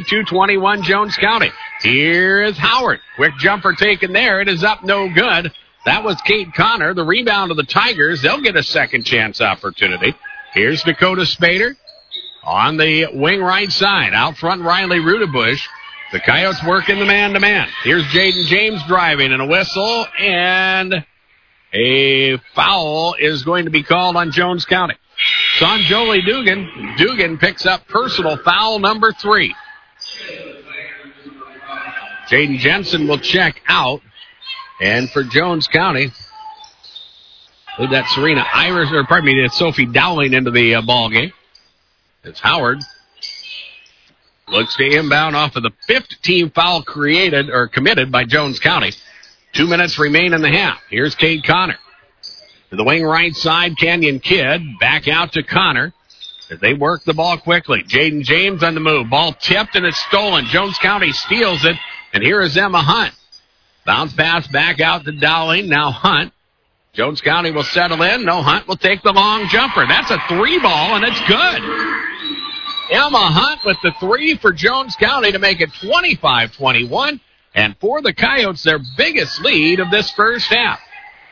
B: 22-21 Jones County. Here is Howard. Quick jumper taken there. It is up no good. That was Kate Connor. The rebound of the Tigers. They'll get a second chance opportunity. Here's Dakota Spader on the wing right side. Out front, Riley Rudabush. The Coyotes work in the man-to-man. Here's Jaden James driving, and a whistle, and a foul is going to be called on Jones County. It's on Jolie Dugan. Dugan picks up personal foul number 3. Jaden Jensen will check out. And for Jones County, that's Sophie Dowling into the ball game. It's Howard. Looks to inbound off of the 5th team foul committed by Jones County. 2 minutes remain in the half. Here's Kate Connor. To the wing right side, Canyon Kid. Back out to Connor as they work the ball quickly. Jaden James on the move. Ball tipped and it's stolen. Jones County steals it. And here is Emma Hunt. Bounce pass back out to Dowling. Now Hunt. Jones County will settle in. No, Hunt will take the long jumper. That's a 3 ball, and it's good. Emma Hunt with the 3 for Jones County to make it 25-21. And for the Coyotes, their biggest lead of this first half.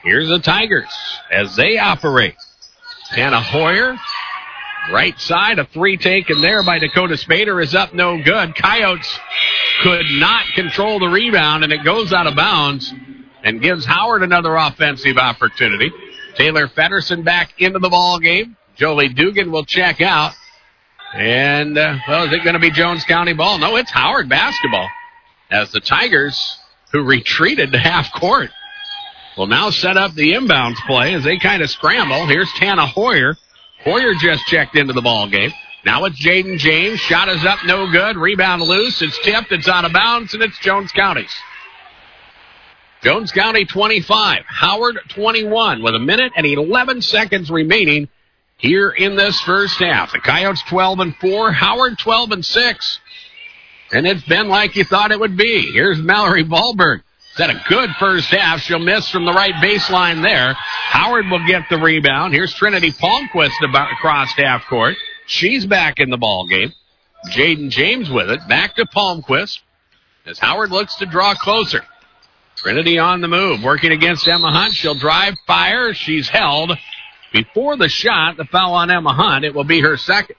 B: Here's the Tigers as they operate. Tana Hoyer, right side, a three taken there by Dakota Spader is up, no good. Coyotes could not control the rebound, and it goes out of bounds and gives Howard another offensive opportunity. Taylor Feddersen back into the ball game. Jolie Dugan will check out. And, is it going to be Jones County ball? No, it's Howard basketball. As the Tigers, who retreated to half court, will now set up the inbounds play as they kind of scramble. Here's Tana Hoyer. Hoyer just checked into the ball game. Now it's Jaden James. Shot is up, no good. Rebound loose. It's tipped. It's out of bounds, and it's Jones County's. Jones County 25, Howard 21 with 1 minute and 11 seconds remaining here in this first half. The Coyotes 12-4, Howard 12-6. And it's been like you thought it would be. Here's Mallory Ballberg. Had a good first half. She'll miss from the right baseline there. Howard will get the rebound. Here's Trinity Palmquist across half court. She's back in the ball game. Jaden James with it. Back to Palmquist as Howard looks to draw closer. Trinity on the move, working against Emma Hunt. She'll drive, fire. She's held. Before the shot, the foul on Emma Hunt. It will be her second.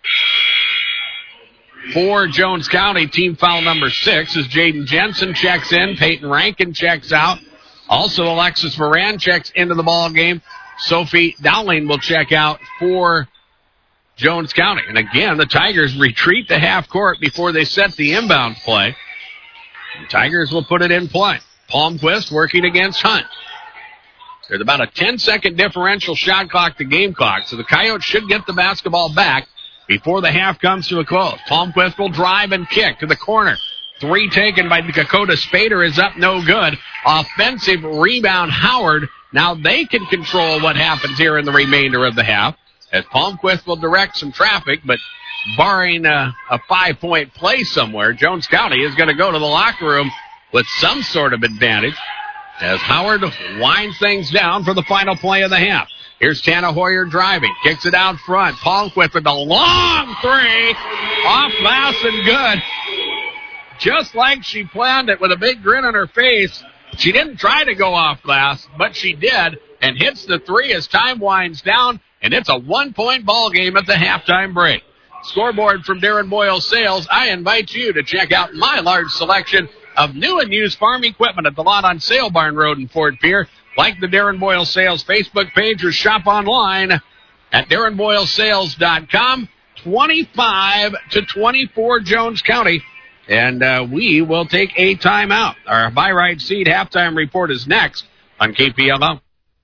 B: For Jones County, team foul number 6 as Jaden Jensen checks in. Peyton Rankin checks out. Also, Alexis Moran checks into the ball game. Sophie Dowling will check out for Jones County. And again, the Tigers retreat to half court before they set the inbound play. The Tigers will put it in play. Palmquist working against Hunt. There's about a 10-second differential shot clock to game clock, so the Coyotes should get the basketball back before the half comes to a close. Palmquist will drive and kick to the corner. Three taken by Dakota Spader is up, no good. Offensive rebound, Howard. Now they can control what happens here in the remainder of the half, as Palmquist will direct some traffic, but barring a 5-point play somewhere, Jones County is going to go to the locker room with some sort of advantage as Howard winds things down for the final play of the half. Here's Tana Hoyer driving. Kicks it out front. Palmquist with a long three. Off glass and good. Just like she planned it with a big grin on her face. She didn't try to go off glass, but she did and hits the three as time winds down, and it's a 1-point ball game at the halftime break. Scoreboard from Darren Boyle Sales. I invite you to check out my large selection of new and used farm equipment at the lot on Sale Barn Road in Fort Pierre. Like the Darren Boyle Sales Facebook page or shop online at DarrenBoyleSales.com. 25-24 Jones County. And we will take a timeout. Our Buy Right Seed halftime report is next on KPLO.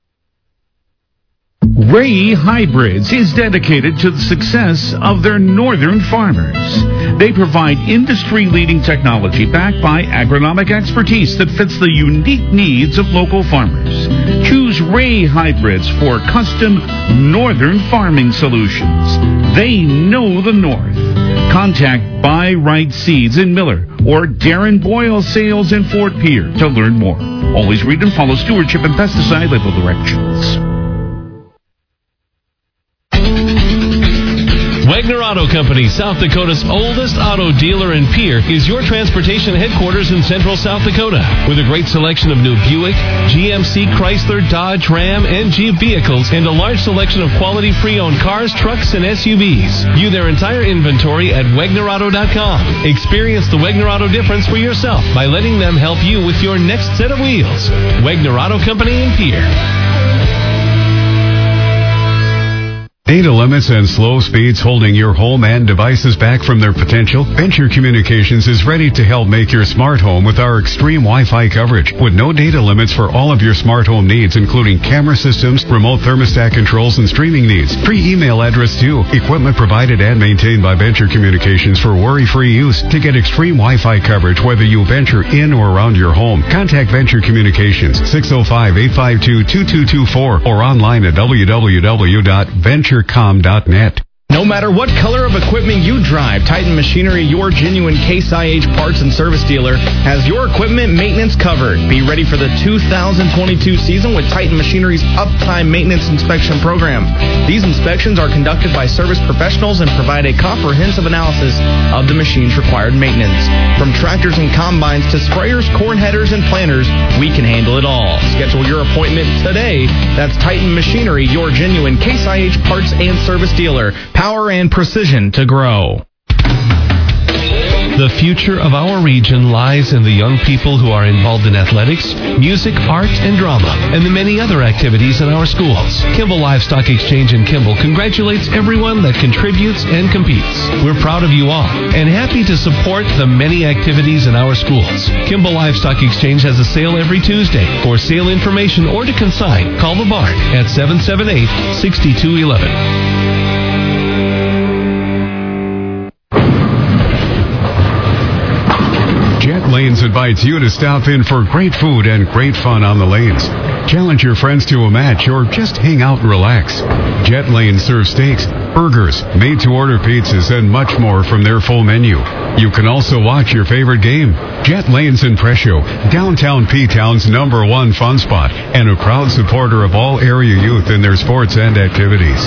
G: Ray Hybrids is dedicated to the success of their northern farmers. They provide industry-leading technology backed by agronomic expertise that fits the unique needs of local farmers. Choose Ray Hybrids for custom northern farming solutions. They know the North. Contact Buy Right Seeds in Miller or Darren Boyle Sales in Fort Pierre to learn more. Always read and follow stewardship and pesticide label directions.
A: Wagner Auto Company, South Dakota's oldest auto dealer and peer, is your transportation headquarters in central South Dakota. With a great selection of new Buick, GMC, Chrysler, Dodge, Ram, and Jeep vehicles, and a large selection of quality pre-owned cars, trucks, and SUVs. View their entire inventory at WagnerAuto.com. Experience the Wagner Auto difference for yourself by letting them help you with your next set of wheels. Wagner Auto Company in Pierre.
D: Data limits and slow speeds holding your home and devices back from their potential? Venture Communications is ready to help make your smart home with our extreme Wi-Fi coverage. With no data limits for all of your smart home needs, including camera systems, remote thermostat controls, and streaming needs. Free email address too. Equipment provided and maintained by Venture Communications for worry-free use. To get extreme Wi-Fi coverage, whether you venture in or around your home, contact Venture Communications, 605-852-2224, or online at www.venturecom.net.
E: No matter what color of equipment you drive, Titan Machinery, your genuine Case IH parts and service dealer, has your equipment maintenance covered. Be ready for the 2022 season with Titan Machinery's Uptime Maintenance Inspection Program. These inspections are conducted by service professionals and provide a comprehensive analysis of the machine's required maintenance. From tractors and combines to sprayers, corn headers, and planters, we can handle it all. Schedule your appointment today. That's Titan Machinery, your genuine Case IH parts and service dealer. Power and precision to grow.
A: The future of our region lies in the young people who are involved in athletics, music, art, and drama, and the many other activities in our schools. Kimball Livestock Exchange in Kimball congratulates everyone that contributes and competes. We're proud of you all and happy to support the many activities in our schools. Kimball Livestock Exchange has a sale every Tuesday. For sale information or to consign, call the barn at 778-6211.
D: Jet Lanes invites you to stop in for great food and great fun on the lanes. Challenge your friends to a match or just hang out and relax. Jet Lanes serves steaks, burgers, made-to-order pizzas, and much more from their full menu. You can also watch your favorite game. Jet Lanes in Presho, downtown P-Town's #1 fun spot, and a proud supporter of all area youth in their sports and activities.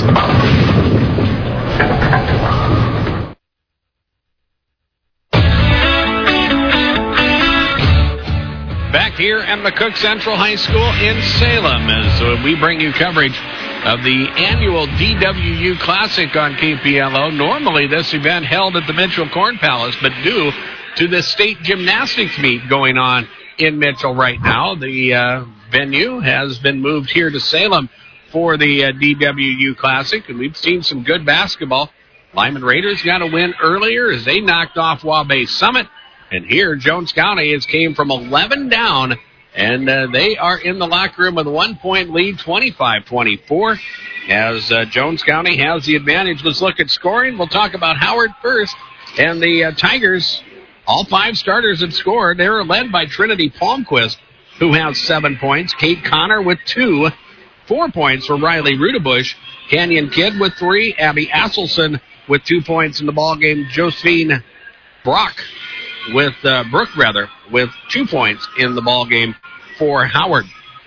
B: Back here at McCook Central High School in Salem as we bring you coverage of the annual DWU Classic on KPLO. Normally this event held at the Mitchell Corn Palace, but due to the state gymnastics meet going on in Mitchell right now, the venue has been moved here to Salem for the DWU Classic, and we've seen some good basketball. Lyman Raiders got a win earlier as they knocked off Waubay Summit. And here, Jones County has came from 11 down, and they are in the locker room with a 1-point lead, 25-24, as Jones County has the advantage. Let's look at scoring. We'll talk about Howard first. And the Tigers, all 5 starters have scored. They were led by Trinity Palmquist, who has 7 points. Kate Connor with 2. 4 points for Riley Rudebush. Canyon Kidd with 3. Abby Asselson with 2 points in the ballgame. Josephine Brooke with 2 points in the ball game for Howard.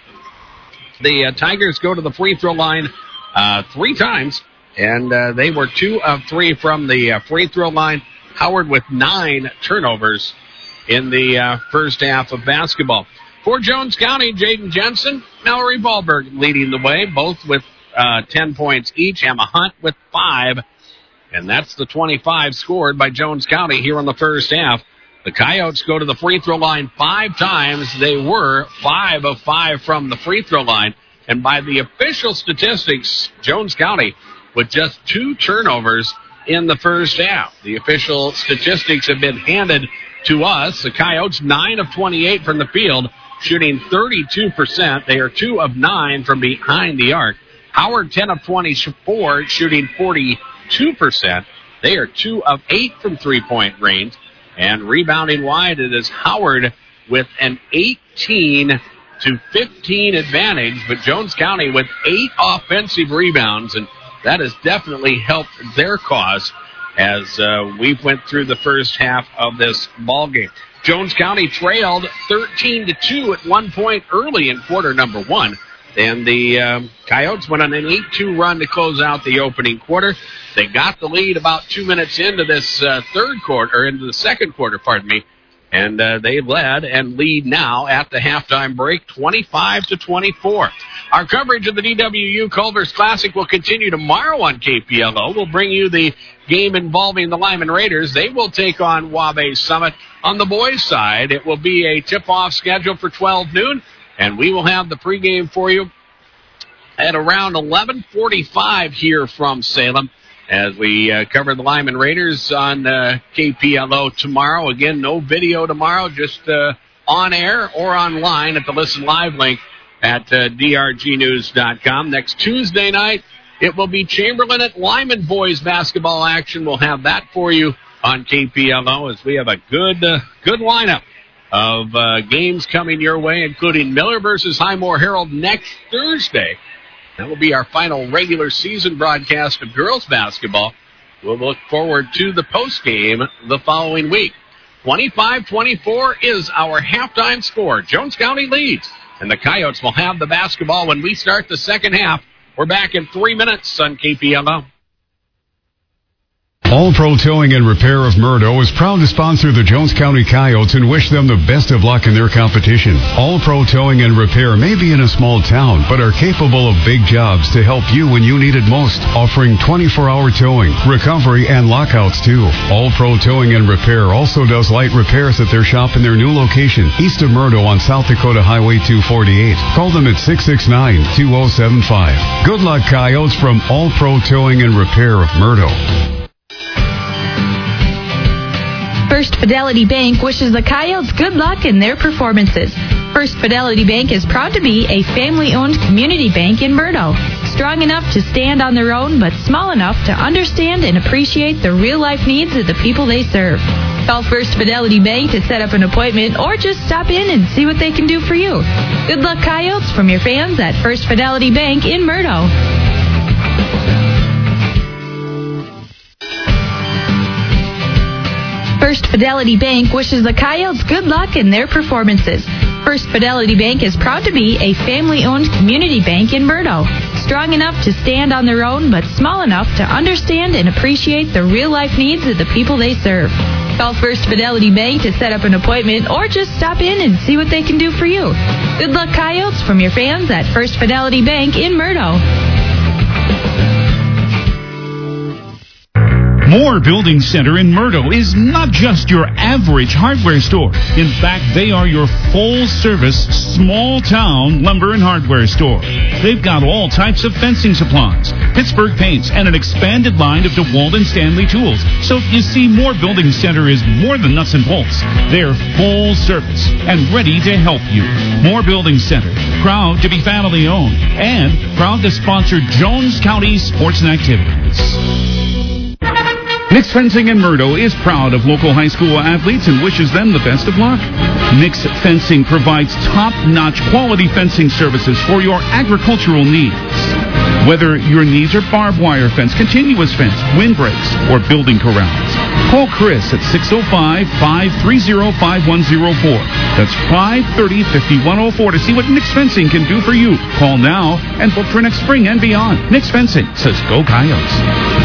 B: The Tigers go to the free throw line 3 times, and they were 2 of 3 from the free throw line. Howard with 9 turnovers in the first half of basketball. For Jones County, Jaden Jensen, Mallory Ballberg leading the way, both with 10 points each. Emma Hunt with 5, and that's the 25 scored by Jones County here in the first half. The Coyotes go to the free throw line 5 times. They were 5 of 5 from the free throw line. And by the official statistics, Jones County with just 2 turnovers in the first half. The official statistics have been handed to us. The Coyotes 9 of 28 from the field, shooting 32%. They are 2 of 9 from behind the arc. Howard 10 of 24, shooting 42%. They are 2 of 8 from three-point range. And rebounding wide, it is Howard with an 18-15 advantage, but Jones County with 8 offensive rebounds, and that has definitely helped their cause as we went through the first half of this ball game. Jones County trailed 13-2 at one point early in quarter number 1. And the Coyotes went on an 8-2 run to close out the opening quarter. They got the lead about 2 minutes into this into the second quarter, and they led and lead now at the halftime break, 25-24. Our coverage of the DWU Culver's Classic will continue tomorrow on KPLO. We'll bring you the game involving the Lyman Raiders. They will take on Waubay Summit. On the boys' side, it will be a tip-off scheduled for 12 noon. And we will have the pregame for you at around 11:45 here from Salem as we cover the Lyman Raiders on KPLO tomorrow. Again, no video tomorrow, just on air or online at the Listen Live link at drgnews.com. Next Tuesday night, it will be Chamberlain at Lyman boys basketball action. We'll have that for you on KPLO as we have a good lineup of games coming your way, including Miller versus Highmore Herald next Thursday. That will be our final regular season broadcast of girls basketball. we'll look forward to the postgame the following week. 25-24 is our halftime score. Jones County leads, and the Coyotes will have the basketball when we start the second half. We're back in 3 minutes on KPLO.
D: All Pro Towing and Repair of Murdo is proud to sponsor the Jones County Coyotes and wish them the best of luck in their competition. All Pro Towing and Repair may be in a small town, but are capable of big jobs to help you when you need it most, offering 24-hour towing, recovery, and lockouts too. All Pro Towing and Repair also does light repairs at their shop in their new location, east of Murdo on South Dakota Highway 248. Call them at 669-2075. Good luck, Coyotes, from All Pro Towing and Repair of Murdo.
F: First Fidelity Bank wishes the Coyotes good luck in their performances. First Fidelity Bank is proud to be a family-owned community bank in Murdo. Strong enough to stand on their own, but small enough to understand and appreciate the real-life needs of the people they serve. Call First Fidelity Bank to set up an appointment or just stop in and see what they can do for you. Good luck, Coyotes, from your fans at First Fidelity Bank in Murdo. First Fidelity Bank wishes the Coyotes good luck in their performances. First Fidelity Bank is proud to be a family-owned community bank in Murdo. Strong enough to stand on their own, but small enough to understand and appreciate the real-life needs of the people they serve. Call First Fidelity Bank to set up an appointment or just stop in and see what they can do for you. Good luck, Coyotes, from your fans at First Fidelity Bank in Murdo.
G: Moore Building Center in Murdo is not just your average hardware store. In fact, they are your full-service, small-town lumber and hardware store. They've got all types of fencing supplies, Pittsburgh paints, and an expanded line of DeWalt and Stanley tools. So you see, Moore Building Center is more than nuts and bolts. They're full-service and ready to help you. Moore Building Center, proud to be family-owned and proud to sponsor Jones County sports and activities. Nick's Fencing in Murdo is proud of local high school athletes and wishes them the best of luck. Nick's Fencing provides top-notch quality fencing services for your agricultural needs. Whether your needs are barbed wire fence, continuous fence, windbreaks, or building corrals, call Chris at 605-530-5104. That's 530-5104 to see what Nick's Fencing can do for you. Call now and book for next spring and beyond. Nick's Fencing says go Coyotes.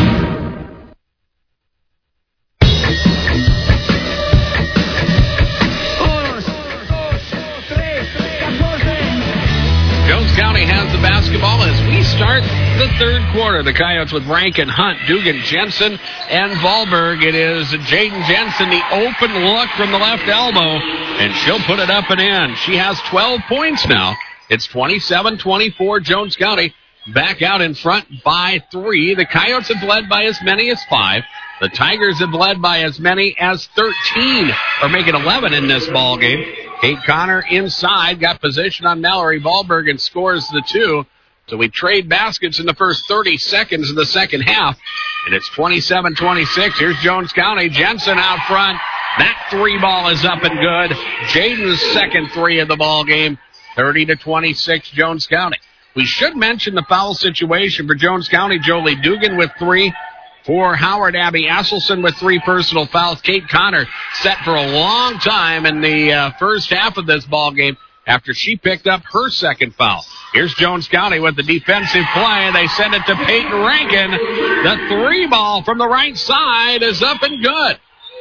B: Basketball as we start the third quarter. The Coyotes with Rankin, Hunt, Dugan, Jensen, and Wahlberg. It is Jaden Jensen, the open look from the left elbow, and she'll put it up and in. She has 12 points now. It's 27-24 Jones County. Back out in front by 3. The Coyotes have led by as many as 5. The Tigers have led by as many as 13, or make it 11 in this ball game. Kate Connor inside, got position on Mallory Wahlberg and scores the 2. So we trade baskets in the first 30 seconds of the second half, and it's 27-26. Here's Jones County. Jensen out front. That 3 ball is up and good. Jaden's second 3 of the ball game. 30-26 Jones County. We should mention the foul situation for Jones County. Jolie Dugan with 3. For Howard, Abby Asselson with 3 personal fouls. Kate Connor set for a long time in the first half of this ball game after she picked up her second foul. Here's Jones County with the defensive play. They send it to Peyton Rankin. The 3 ball from the right side is up and good.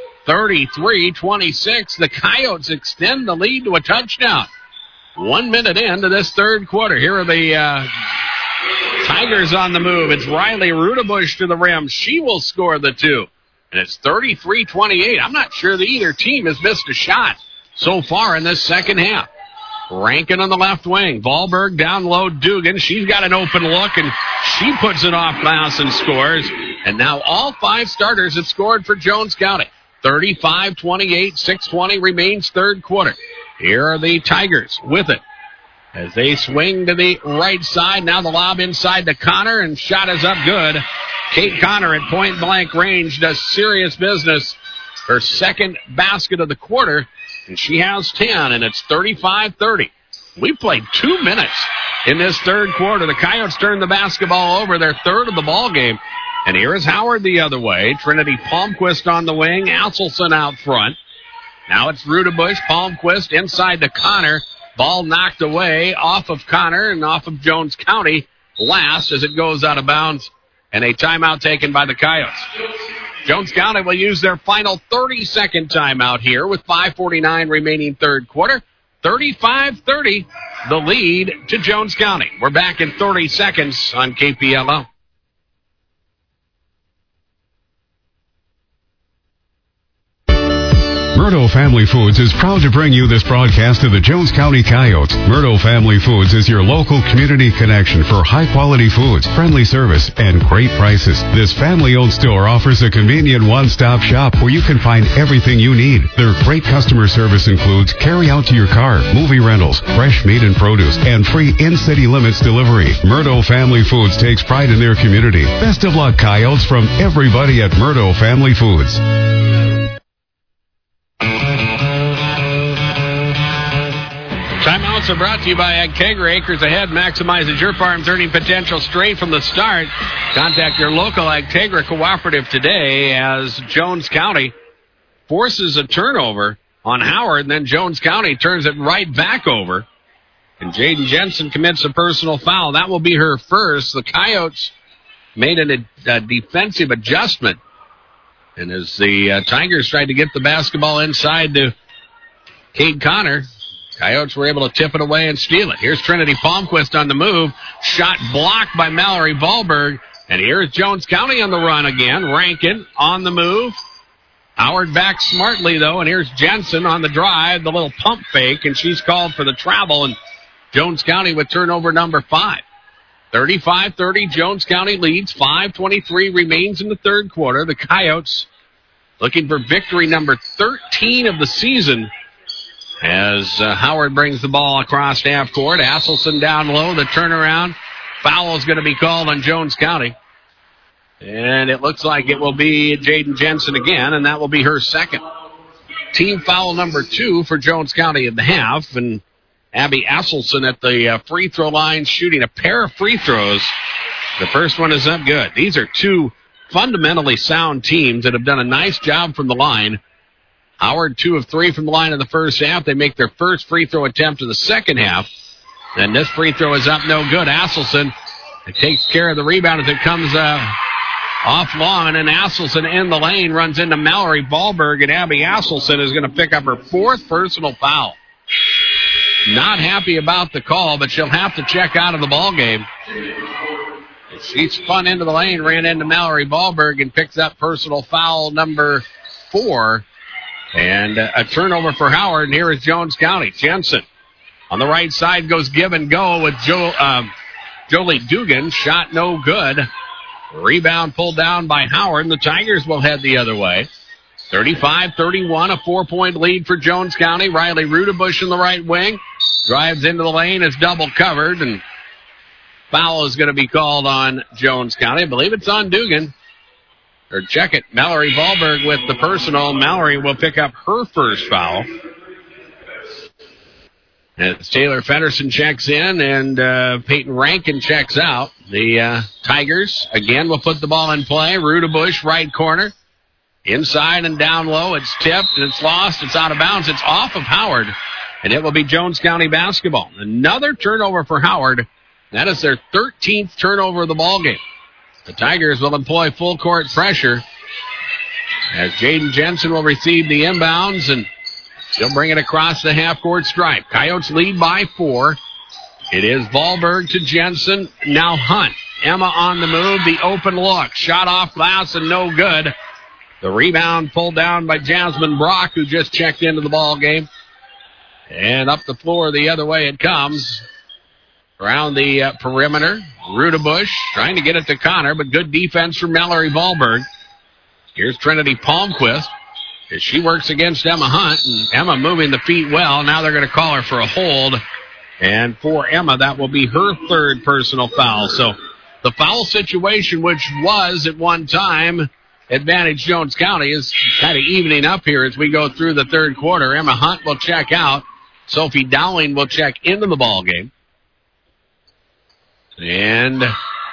B: 33-26. The Coyotes extend the lead to a touchdown. 1 minute into this third quarter. Here are the Tigers on the move. It's Riley Rudebush to the rim. She will score the 2. And it's 33-28. I'm not sure that either team has missed a shot so far in this second half. Rankin on the left wing. Wahlberg down low. Dugan. She's got an open look, and she puts it off glass and scores. And now all 5 starters have scored for Jones County. 35-28. 6:20 remains third quarter. Here are the Tigers with it. As they swing to the right side, now the lob inside to Connor, and shot is up good. Kate Connor at point-blank range does serious business. Her second basket of the quarter, and she has 10, and it's 35-30. We played 2 minutes in this third quarter. The Coyotes turned the basketball over, their third of the ball game. And here is Howard the other way. Trinity Palmquist on the wing. Asselson out front. Now it's Rudebush. Palmquist inside to Connor. Ball knocked away off of Connor and off of Jones County last as it goes out of bounds. And a timeout taken by the Coyotes. Jones County will use their final 30-second timeout here with 5:49 remaining third quarter. 35-30, the lead to Jones County. We're back in 30 seconds on KPLO.
D: Murdo Family Foods is proud to bring you this broadcast of the Jones County Coyotes. Murdo Family Foods is your local community connection for high-quality foods, friendly service, and great prices. This family-owned store offers a convenient one-stop shop where you can find everything you need. Their great customer service includes carry-out to your car, movie rentals, fresh meat and produce, and free in-city limits delivery. Murdo Family Foods takes pride in their community. Best of luck, Coyotes, from everybody at Murdo Family Foods.
B: Timeouts are brought to you by Agtegra. Acres Ahead maximizes your farm's earning potential straight from the start. Contact your local Agtegra cooperative today as Jones County forces a turnover on Howard, and then Jones County turns it right back over. And Jaden Jensen commits a personal foul. That will be her first. The Coyotes made a defensive adjustment. And as the Tigers tried to get the basketball inside to Cade Connor, Coyotes were able to tip it away and steal it. Here's Trinity Palmquist on the move. Shot blocked by Mallory Ballberg. And here's Jones County on the run again. Rankin on the move. Howard back smartly, though. And here's Jensen on the drive, the little pump fake. And she's called for the travel. And Jones County with turnover number 5. 35-30, Jones County leads. 5:23 remains in the third quarter. The Coyotes looking for victory number 13 of the season. As Howard brings the ball across half court. Asselson down low. The turnaround. Foul is going to be called on Jones County. And it looks like it will be Jaden Jensen again, and that will be her second. Team foul number 2 for Jones County in the half. And Abby Asselson at the free throw line shooting a pair of free throws. The first one is up good. These are two fundamentally sound teams that have done a nice job from the line. Howard 2 of 3 from the line in the first half. They make their first free throw attempt in the second half. And this free throw is up no good. Asselson takes care of the rebound as it comes off long. And Asselson in the lane runs into Mallory Ballberg. And Abby Asselson is going to pick up her 4th personal foul. Not happy about the call, but she'll have to check out of the ball game. She spun into the lane, ran into Mallory Ballberg, and picks up personal foul number 4. And a turnover for Howard, and here is Jones County. Jensen on the right side goes give and go with Jolie Dugan. Shot no good. Rebound pulled down by Howard, and the Tigers will head the other way. 35-31, a 4-point lead for Jones County. Riley Rudebush in the right wing. Drives into the lane, is double covered, and foul is going to be called on Jones County. I believe it's on Dugan. Or check it. Mallory Ballberg with the personal. Mallory will pick up her first foul. As Taylor Feddersen checks in and Peyton Rankin checks out. The Tigers, again, will put the ball in play. Rudebush, right corner. Inside and down low. It's tipped and it's lost. It's out of bounds. It's off of Howard. And it will be Jones County basketball. Another turnover for Howard. That is their 13th turnover of the ballgame. The Tigers will employ full court pressure as Jaden Jensen will receive the inbounds, and she'll bring it across the half-court stripe. Coyotes lead by 4. It is Ballberg to Jensen. Now Hunt. Emma on the move. The open look. Shot off glass and no good. The rebound pulled down by Jasmine Brock, who just checked into the ball game. And up the floor the other way it comes. Around the perimeter, Rudebush trying to get it to Connor, but good defense from Mallory Ballberg. Here's Trinity Palmquist as she works against Emma Hunt, and Emma moving the feet well. Now they're going to call her for a hold, and for Emma, that will be her 3rd personal foul. So the foul situation, which was at one time advantage Jones County, is kind of evening up here as we go through the third quarter. Emma Hunt will check out. Sophie Dowling will check into the ball game. And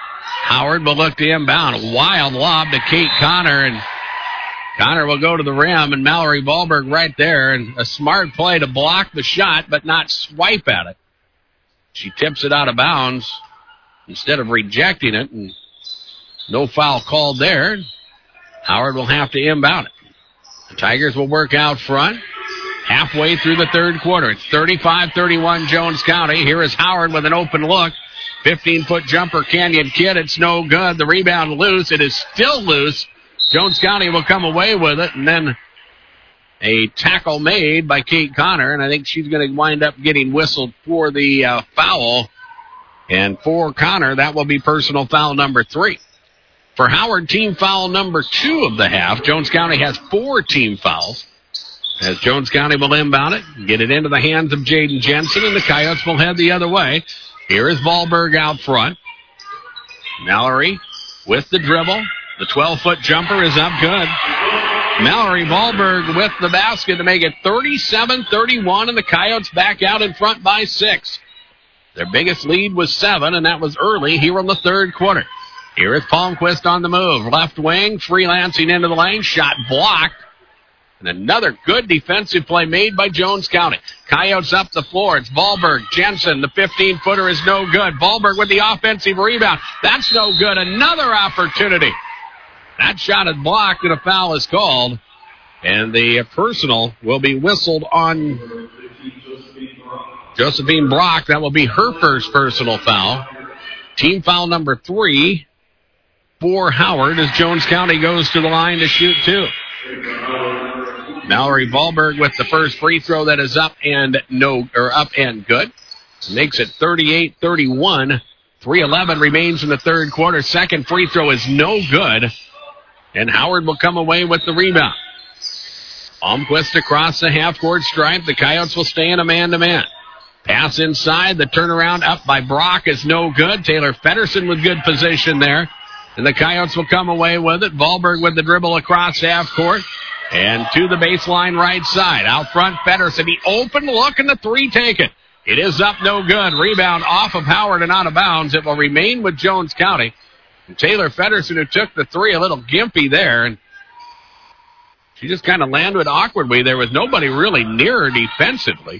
B: Howard will look to inbound. A wild lob to Kate Connor, and Connor will go to the rim, and Mallory Wahlberg right there. And a smart play to block the shot, but not swipe at it. She tips it out of bounds instead of rejecting it, and no foul called there. Howard will have to inbound it. The Tigers will work out front halfway through the third quarter. It's 35-31 Jones County. Here is Howard with an open look. 15-foot jumper, Canyon Kid. It's no good. The rebound loose. It is still loose. Jones County will come away with it, and then a tackle made by Kate Connor, and I think she's going to wind up getting whistled for the foul. And for Connor, that will be personal foul number 3. For Howard, team foul number 2 of the half. Jones County has 4 team fouls. As Jones County will inbound it, get it into the hands of Jaden Jensen, and the Coyotes will head the other way. Here is Wahlberg out front. Mallory with the dribble. The 12-foot jumper is up good. Mallory Wahlberg with the basket to make it 37-31, and the Coyotes back out in front by 6. Their biggest lead was 7, and that was early here in the third quarter. Here is Palmquist on the move. Left wing, freelancing into the lane. Shot blocked. And another good defensive play made by Jones County. Coyotes up the floor. It's Wahlberg. Jensen, the 15-footer is no good. Wahlberg with the offensive rebound. That's no good. Another opportunity. That shot is blocked and a foul is called. And the personal will be whistled on Josephine Brock. That will be her first personal foul. Team foul number 3 for Howard as Jones County goes to the line to shoot 2. Mallory Wahlberg with the first free throw that is up and good. Makes it 38-31. 3:11 remains in the third quarter. Second free throw is no good. And Howard will come away with the rebound. Almquist across the half-court stripe. The Coyotes will stay in a man-to-man. Pass inside. The turnaround up by Brock is no good. Taylor Feddersen with good position there. And the Coyotes will come away with it. Wahlberg with the dribble across half-court. And to the baseline right side. Out front, Feddersen. The open look and the 3 taken. It is up, no good. Rebound off of Howard and out of bounds. It will remain with Jones County. And Taylor Feddersen, who took the 3, a little gimpy there. And she just kind of landed awkwardly there with nobody really near her defensively.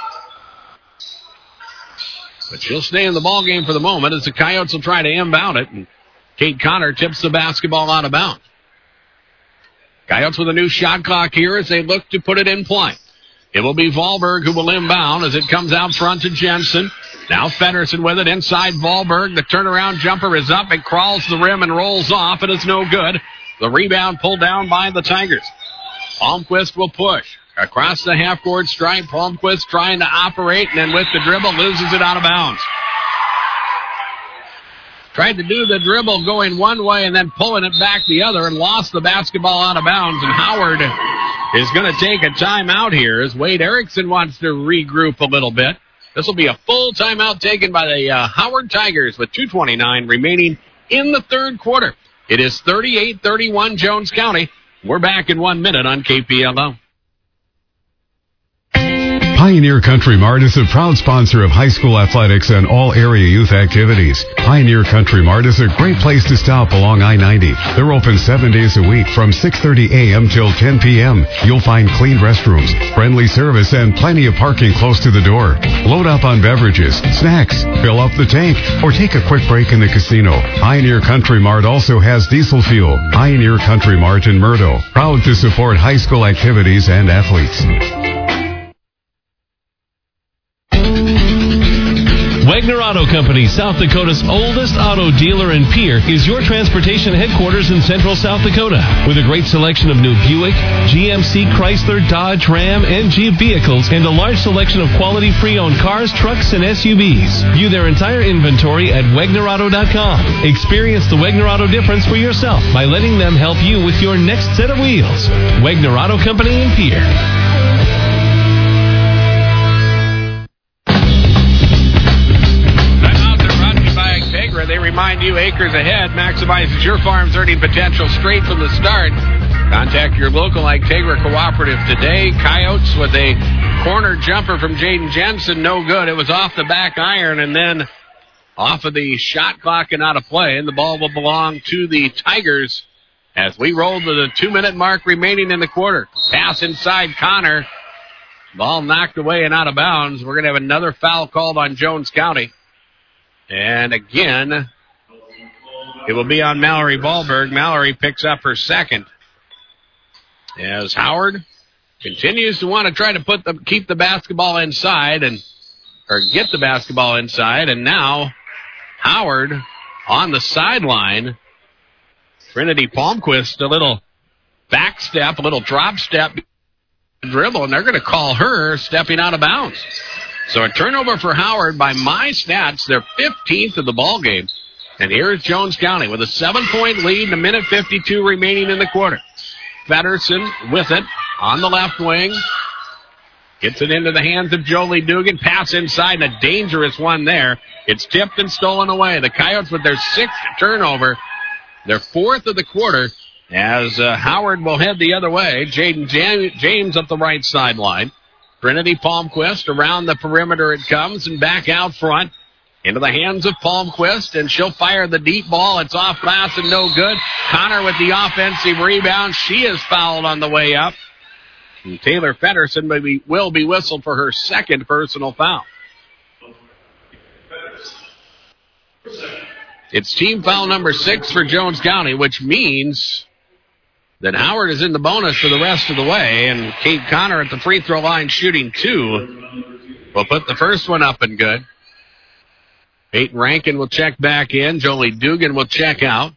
B: But she'll stay in the ballgame for the moment as the Coyotes will try to inbound it. And Kate Connor tips the basketball out of bounds. Coyotes with a new shot clock here as they look to put it in play. It will be Wahlberg who will inbound as it comes out front to Jensen. Now Feddersen with it inside Wahlberg. The turnaround jumper is up. It crawls the rim and rolls off. It is no good. The rebound pulled down by the Tigers. Palmquist will push across the half-court stripe. Palmquist trying to operate, and then with the dribble loses it out of bounds. Tried to do the dribble going one way and then pulling it back the other and lost the basketball out of bounds. And Howard is going to take a timeout here as Wade Erickson wants to regroup a little bit. This will be a full timeout taken by the Howard Tigers with 2:29 remaining in the third quarter. It is 38-31 Jones County. We're back in 1 minute on KPLO.
D: Pioneer Country Mart is a proud sponsor of high school athletics and all area youth activities. Pioneer Country Mart is a great place to stop along I-90. They're open 7 days a week from 6:30 a.m. till 10 p.m. You'll find clean restrooms, friendly service, and plenty of parking close to the door. Load up on beverages, snacks, fill up the tank, or take a quick break in the casino. Pioneer Country Mart also has diesel fuel. Pioneer Country Mart in Murdo, proud to support high school activities and athletes.
A: Wagner Auto Company, South Dakota's oldest auto dealer and peer, is your transportation headquarters in central South Dakota. With a great selection of new Buick, GMC, Chrysler, Dodge, Ram, and Jeep vehicles, and a large selection of quality pre-owned cars, trucks, and SUVs. View their entire inventory at WagnerAuto.com. Experience the Wagner Auto difference for yourself by letting them help you with your next set of wheels. Wagner Auto Company and Peer.
B: They remind you Acres Ahead maximizes your farm's earning potential straight from the start. Contact your local Integra cooperative today. Coyotes with a corner jumper from Jaden Jensen, no good. It was off the back iron, and then off of the shot clock and out of play, and the ball will belong to the Tigers as we roll to the 2-minute mark remaining in the quarter. Pass inside Connor. Ball knocked away and out of bounds. We're going to have another foul called on Jones County. And again, it will be on Mallory Ballberg. Mallory picks up her second. As Howard continues to want to try to keep the basketball inside or get the basketball inside. And now Howard on the sideline. Trinity Palmquist, a little back step, a little drop step dribble, and they're going to call her stepping out of bounds. So a turnover for Howard by my stats, their 15th of the ball game. And here is Jones County with a 7-point lead and a minute 52 remaining in the quarter. Feddersen with it on the left wing. Gets it into the hands of Jolie Dugan. Pass inside, and a dangerous one there. It's tipped and stolen away. The Coyotes with their 6th turnover. Their 4th of the quarter as Howard will head the other way. Jaden James up the right sideline. Trinity Palmquist around the perimeter it comes and back out front into the hands of Palmquist, and she'll fire the deep ball. It's off glass and no good. Connor with the offensive rebound. She is fouled on the way up. And Taylor Feddersen will be whistled for her second personal foul. It's team foul number 6 for Jones County, which means that Howard is in the bonus for the rest of the way, and Kate Connor at the free throw line shooting 2 will put the first one up and good. Peyton Rankin will check back in. Jolie Dugan will check out.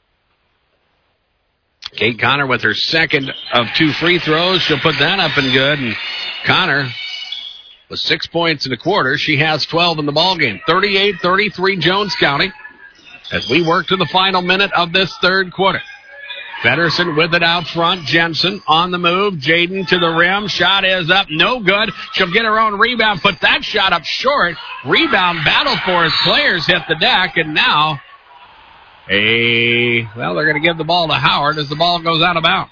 B: Kate Connor with her second of 2 free throws. She'll put that up and good, and Connor with 6 points in the quarter. She has 12 in the ballgame. 38-33 Jones County as we work to the final minute of this third quarter. Feddersen with it out front. Jensen on the move. Jaden to the rim. Shot is up. No good. She'll get her own rebound. Put that shot up short. Rebound battle for as players hit the deck. And now they're going to give the ball to Howard as the ball goes out of bounds.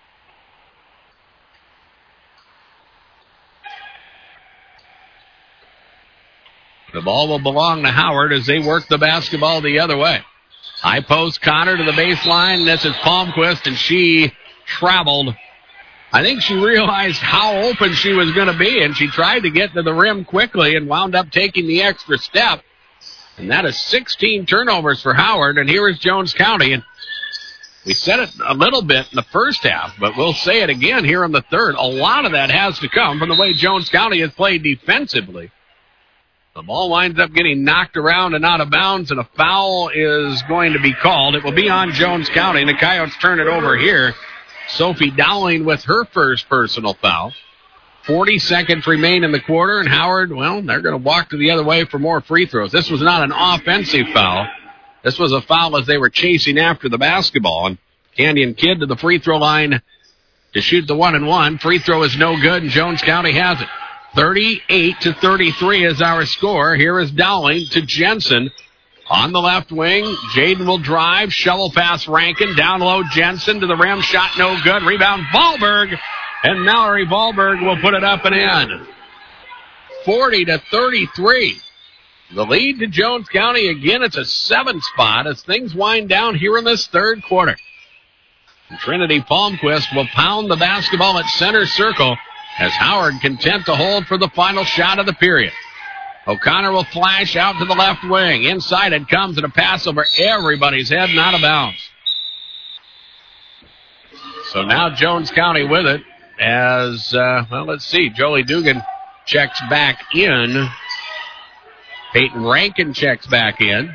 B: The ball will belong to Howard as they work the basketball the other way. High post Connor to the baseline. This is Palmquist, and she traveled. I think she realized how open she was going to be, and she tried to get to the rim quickly and wound up taking the extra step. And that is 16 turnovers for Howard, and here is Jones County. And we said it a little bit in the first half, but we'll say it again here in the third. A lot of that has to come from the way Jones County has played defensively. The ball winds up getting knocked around and out of bounds, and a foul is going to be called. It will be on Jones County, and the Coyotes turn it over here. Sophie Dowling with her first personal foul. 40 seconds remain in the quarter, and Howard, they're going to walk to the other way for more free throws. This was not an offensive foul. This was a foul as they were chasing after the basketball. And Canyon Kidd to the free throw line to shoot the 1-and-1. Free throw is no good, and Jones County has it. 38-33 is our score. Here is Dowling to Jensen. On the left wing, Jaden will drive. Shovel pass Rankin. Down low, Jensen to the rim. Shot no good. Rebound, Ballberg. And Mallory Ballberg will put it up and in. 40-33. The lead to Jones County. Again, it's a 7 spot as things wind down here in this third quarter. And Trinity Palmquist will pound the basketball at center circle as Howard content to hold for the final shot of the period. O'Connor will flash out to the left wing. Inside it comes, and a pass over everybody's head and out of bounds. So now Jones County with it as, let's see. Jolie Dugan checks back in. Peyton Rankin checks back in.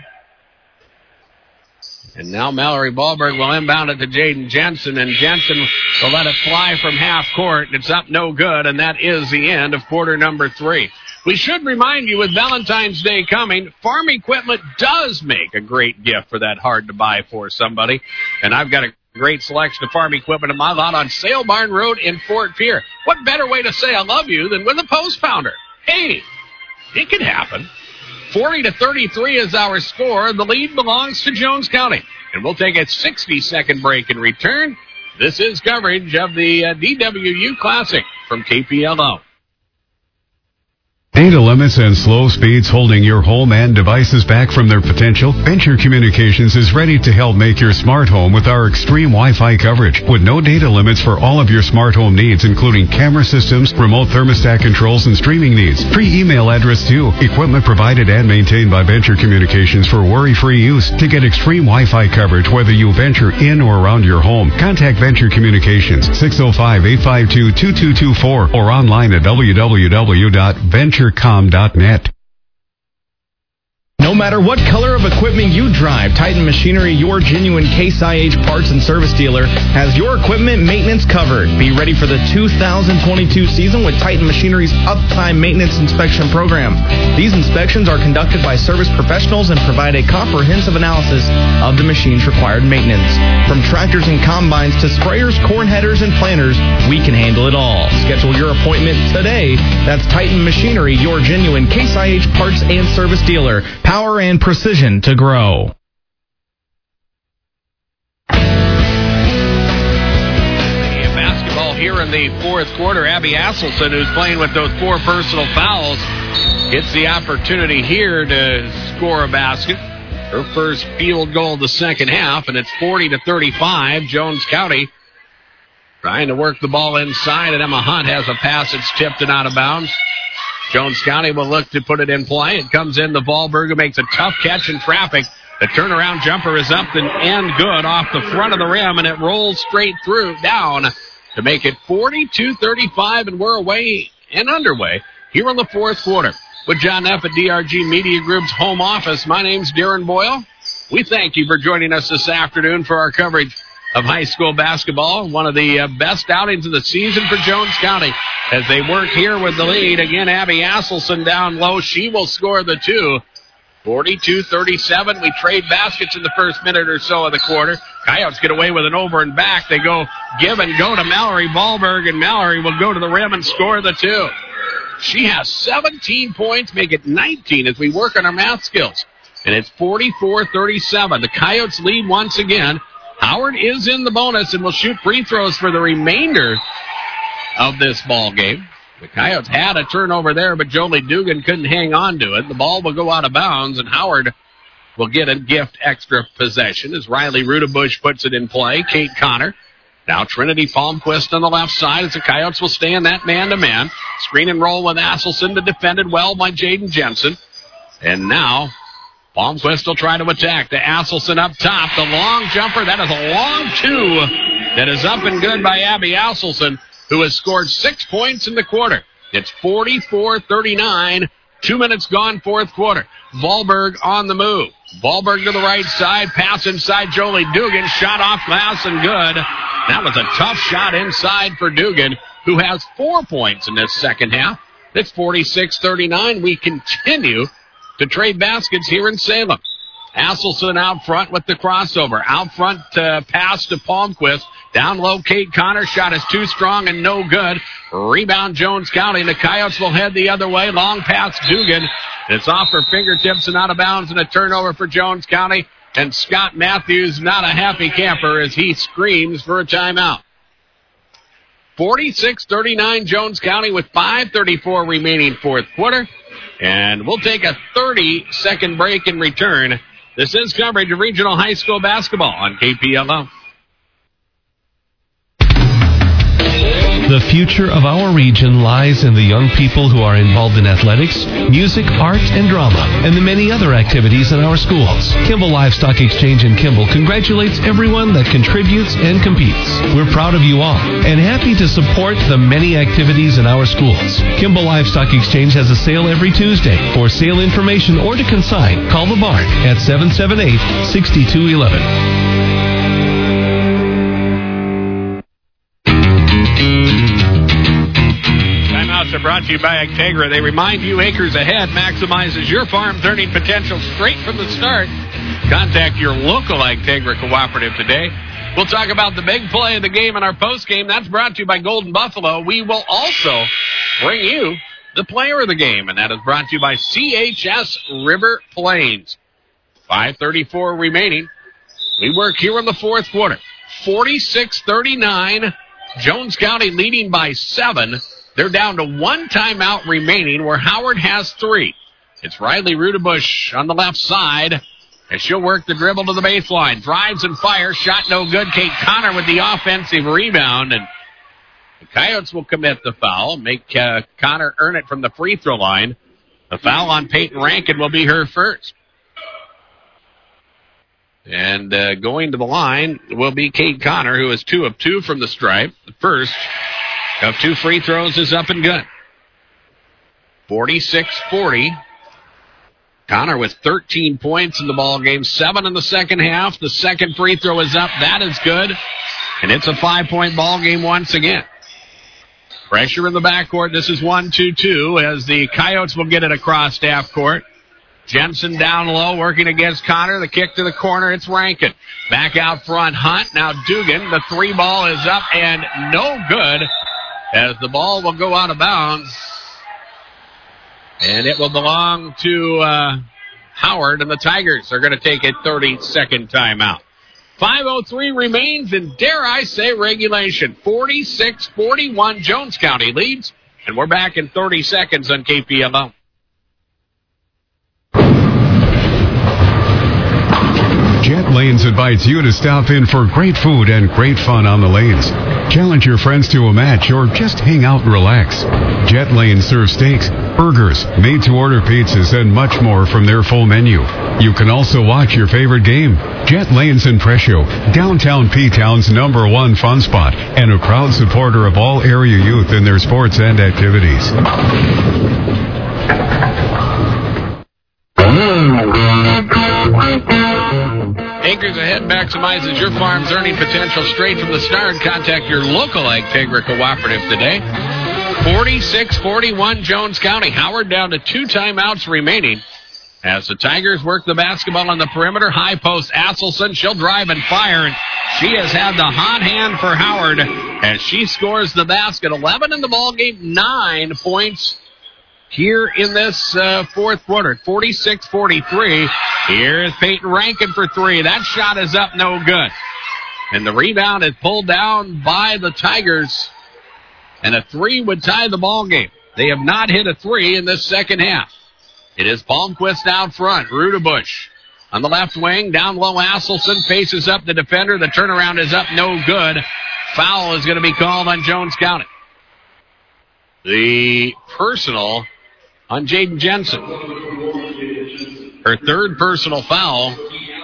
B: And now Mallory Ballberg will inbound it to Jaden Jensen, and Jensen will let it fly from half court. It's up no good, and that is the end of quarter number 3. We should remind you, with Valentine's Day coming, Farm Equipment does make a great gift for that hard-to-buy for somebody. And I've got a great selection of farm equipment in my lot on Sale Barn Road in Fort Pierre. What better way to say I love you than with a post pounder? Hey, it can happen. 40-33 is our score. The lead belongs to Jones County. And we'll take a 60-second break and return. This is coverage of the DWU Classic from KPLO.
D: Data limits and slow speeds holding your home and devices back from their potential? Venture Communications is ready to help make your smart home with our extreme Wi-Fi coverage. With no data limits for all of your smart home needs, including camera systems, remote thermostat controls, and streaming needs. Free email address too. Equipment provided and maintained by Venture Communications for worry-free use. To get extreme Wi-Fi coverage, whether you venture in or around your home, contact Venture Communications, 605-852-2224, or online at www.venturecom.net.
E: No matter what color of equipment you drive, Titan Machinery, your genuine Case IH parts and service dealer, has your equipment maintenance covered. Be ready for the 2022 season with Titan Machinery's Uptime Maintenance Inspection Program. These inspections are conducted by service professionals and provide a comprehensive analysis of the machine's required maintenance. From tractors and combines to sprayers, corn headers, and planters, we can handle it all. Schedule your appointment today. That's Titan Machinery, your genuine Case IH parts and service dealer. Power and precision to grow.
B: Basketball here in the fourth quarter. Abby Asselson, who's playing with those 4 personal fouls, gets the opportunity here to score a basket. Her first field goal of the second half, and it's 40-35. Jones County trying to work the ball inside, and Emma Hunt has a pass that's tipped and out of bounds. Jones County will look to put it in play. It comes in. The Wahlberg, who makes a tough catch in traffic. The turnaround jumper is up and good off the front of the rim, and it rolls straight through down to make it 42-35, and we're away and underway here in the fourth quarter. With John Neff at DRG Media Group's home office, my name's Darren Boyle. We thank you for joining us this afternoon for our coverage of high school basketball. One of the best outings of the season for Jones County as they work here with the lead. Again, Abby Asselson down low. She will score the 2. 42-37. We trade baskets in the first minute or so of the quarter. Coyotes get away with an over and back. They go give and go to Mallory Wahlberg, and Mallory will go to the rim and score the 2. She has 17 points, make it 19 as we work on our math skills. And it's 44-37. The Coyotes lead once again. Howard is in the bonus and will shoot free throws for the remainder of this ball game. The Coyotes had a turnover there, but Jolie Dugan couldn't hang on to it. The ball will go out of bounds, and Howard will get a gift extra possession as Riley Rudebush puts it in play. Kate Connor. Now Trinity Palmquist on the left side as the Coyotes will stay in that man-to-man. Screen and roll with Asselson, defended well by Jaden Jensen. And now Palmquist will try to attack. To Asselson up top. The long jumper. That is a long 2 that is up and good by Abby Asselson, who has scored 6 points in the quarter. It's 44-39. 2 minutes gone, fourth quarter. Wahlberg on the move. Wahlberg to the right side. Pass inside Jolie Dugan. Shot off glass and good. That was a tough shot inside for Dugan, who has 4 points in this second half. It's 46-39. We continue to trade baskets here in Salem. Asselson out front with the crossover. Out front pass to Palmquist. Down low, Kate Connor. Shot is too strong and no good. Rebound Jones County. And the Coyotes will head the other way. Long pass Dugan. It's off her fingertips and out of bounds, and a turnover for Jones County. And Scott Matthews not a happy camper as he screams for a timeout. 46-39 Jones County with 5:34 remaining fourth quarter. And we'll take a 30-second break in return. This is coverage of regional high school basketball on KPLO.
A: The future of our region lies in the young people who are involved in athletics, music, art, and drama, and the many other activities in our schools. Kimball Livestock Exchange in Kimball congratulates everyone that contributes and competes. We're proud of you all and happy to support the many activities in our schools. Kimball Livestock Exchange has a sale every Tuesday. For sale information or to consign, call the barn at 778-6211.
B: Are brought to you by Actegra. They remind you Acres Ahead maximizes your farm's earning potential straight from the start. Contact your local Actegra cooperative today. We'll talk about the big play of the game in our post game. That's brought to you by Golden Buffalo. We will also bring you the player of the game, and that is brought to you by CHS River Plains. 5:34 remaining. We work here in the fourth quarter. 46-39. Jones County leading by 7. They're down to one timeout remaining where Howard has 3. It's Riley Rudebush on the left side. And she'll work the dribble to the baseline. Drives and fires. Shot no good. Kate Connor with the offensive rebound. And the Coyotes will commit the foul. Make Connor earn it from the free throw line. The foul on Peyton Rankin will be her first. And going to the line will be Kate Connor, who is 2 of 2 from the stripe. The first of 2 free throws is up and good. 46-40. Connor with 13 points in the ball game, 7 in the second half. The second free throw is up. That is good. And it's a 5-point ball game once again. Pressure in the backcourt. This is 1-2-2 as the Coyotes will get it across half court. Jensen down low, working against Connor. The kick to the corner. It's Rankin. Back out front, Hunt. Now Dugan. The 3 ball is up and no good as the ball will go out of bounds. And it will belong to Howard, and the Tigers are going to take a 30-second timeout. 5:03 remains, and dare I say regulation. 46-41, Jones County leads, and we're back in 30 seconds on KPLO.
D: Jet Lanes invites you to stop in for great food and great fun on the lanes. Challenge your friends to a match or just hang out and relax. Jet Lanes serves steaks, burgers, made-to-order pizzas, and much more from their full menu. You can also watch your favorite game. Jet Lanes in Presho, downtown P-Town's #1 fun spot, and a proud supporter of all area youth in their sports and activities.
B: Acres Ahead maximizes your farm's earning potential straight from the start. Contact your local Agtegra cooperative today. 46-41 Jones County. Howard down to 2 timeouts remaining as the Tigers work the basketball on the perimeter. High post Asselson. She'll drive and fire. And she has had the hot hand for Howard as she scores the basket. 11 in the ball game, 9 points here in this fourth quarter. 46-43. Here is Peyton Rankin for 3. That shot is up, no good. And the rebound is pulled down by the Tigers. And a 3 would tie the ball game. They have not hit a 3 in this second half. It is Palmquist out front. Rudebush on the left wing. Down low, Asselson faces up the defender. The turnaround is up, no good. Foul is going to be called on Jones County. The personal on Jaden Jensen. Her 3rd personal foul.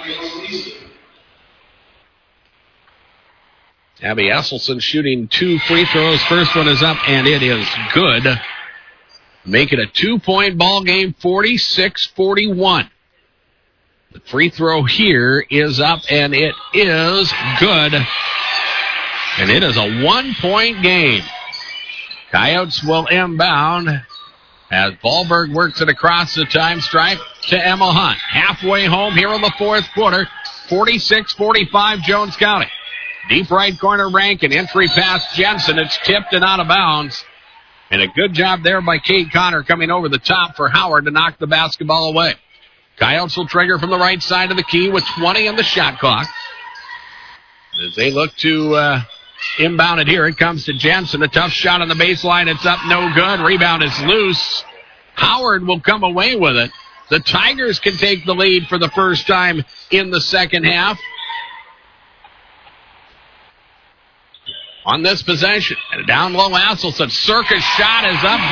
B: Abby Asselson shooting 2 free throws. First one is up, and it is good. Make it a 2-point ball game, 46-41. The free throw here is up, and it is good. And it is a 1-point game. Coyotes will inbound as Ballberg works it across the time stripe to Emma Hunt. Halfway home here in the fourth quarter. 46-45 Jones County. Deep right corner Rankin. Entry pass Jensen. It's tipped and out of bounds. And a good job there by Kate Connor coming over the top for Howard to knock the basketball away. Coyotes will trigger from the right side of the key with 20 on the shot clock. As they look to inbound it here, it comes to Jensen. A tough shot on the baseline. It's up, no good. Rebound is loose. Howard will come away with it. The Tigers can take the lead for the first time in the second half. On this possession, and down low, Asselson. Circus shot is up,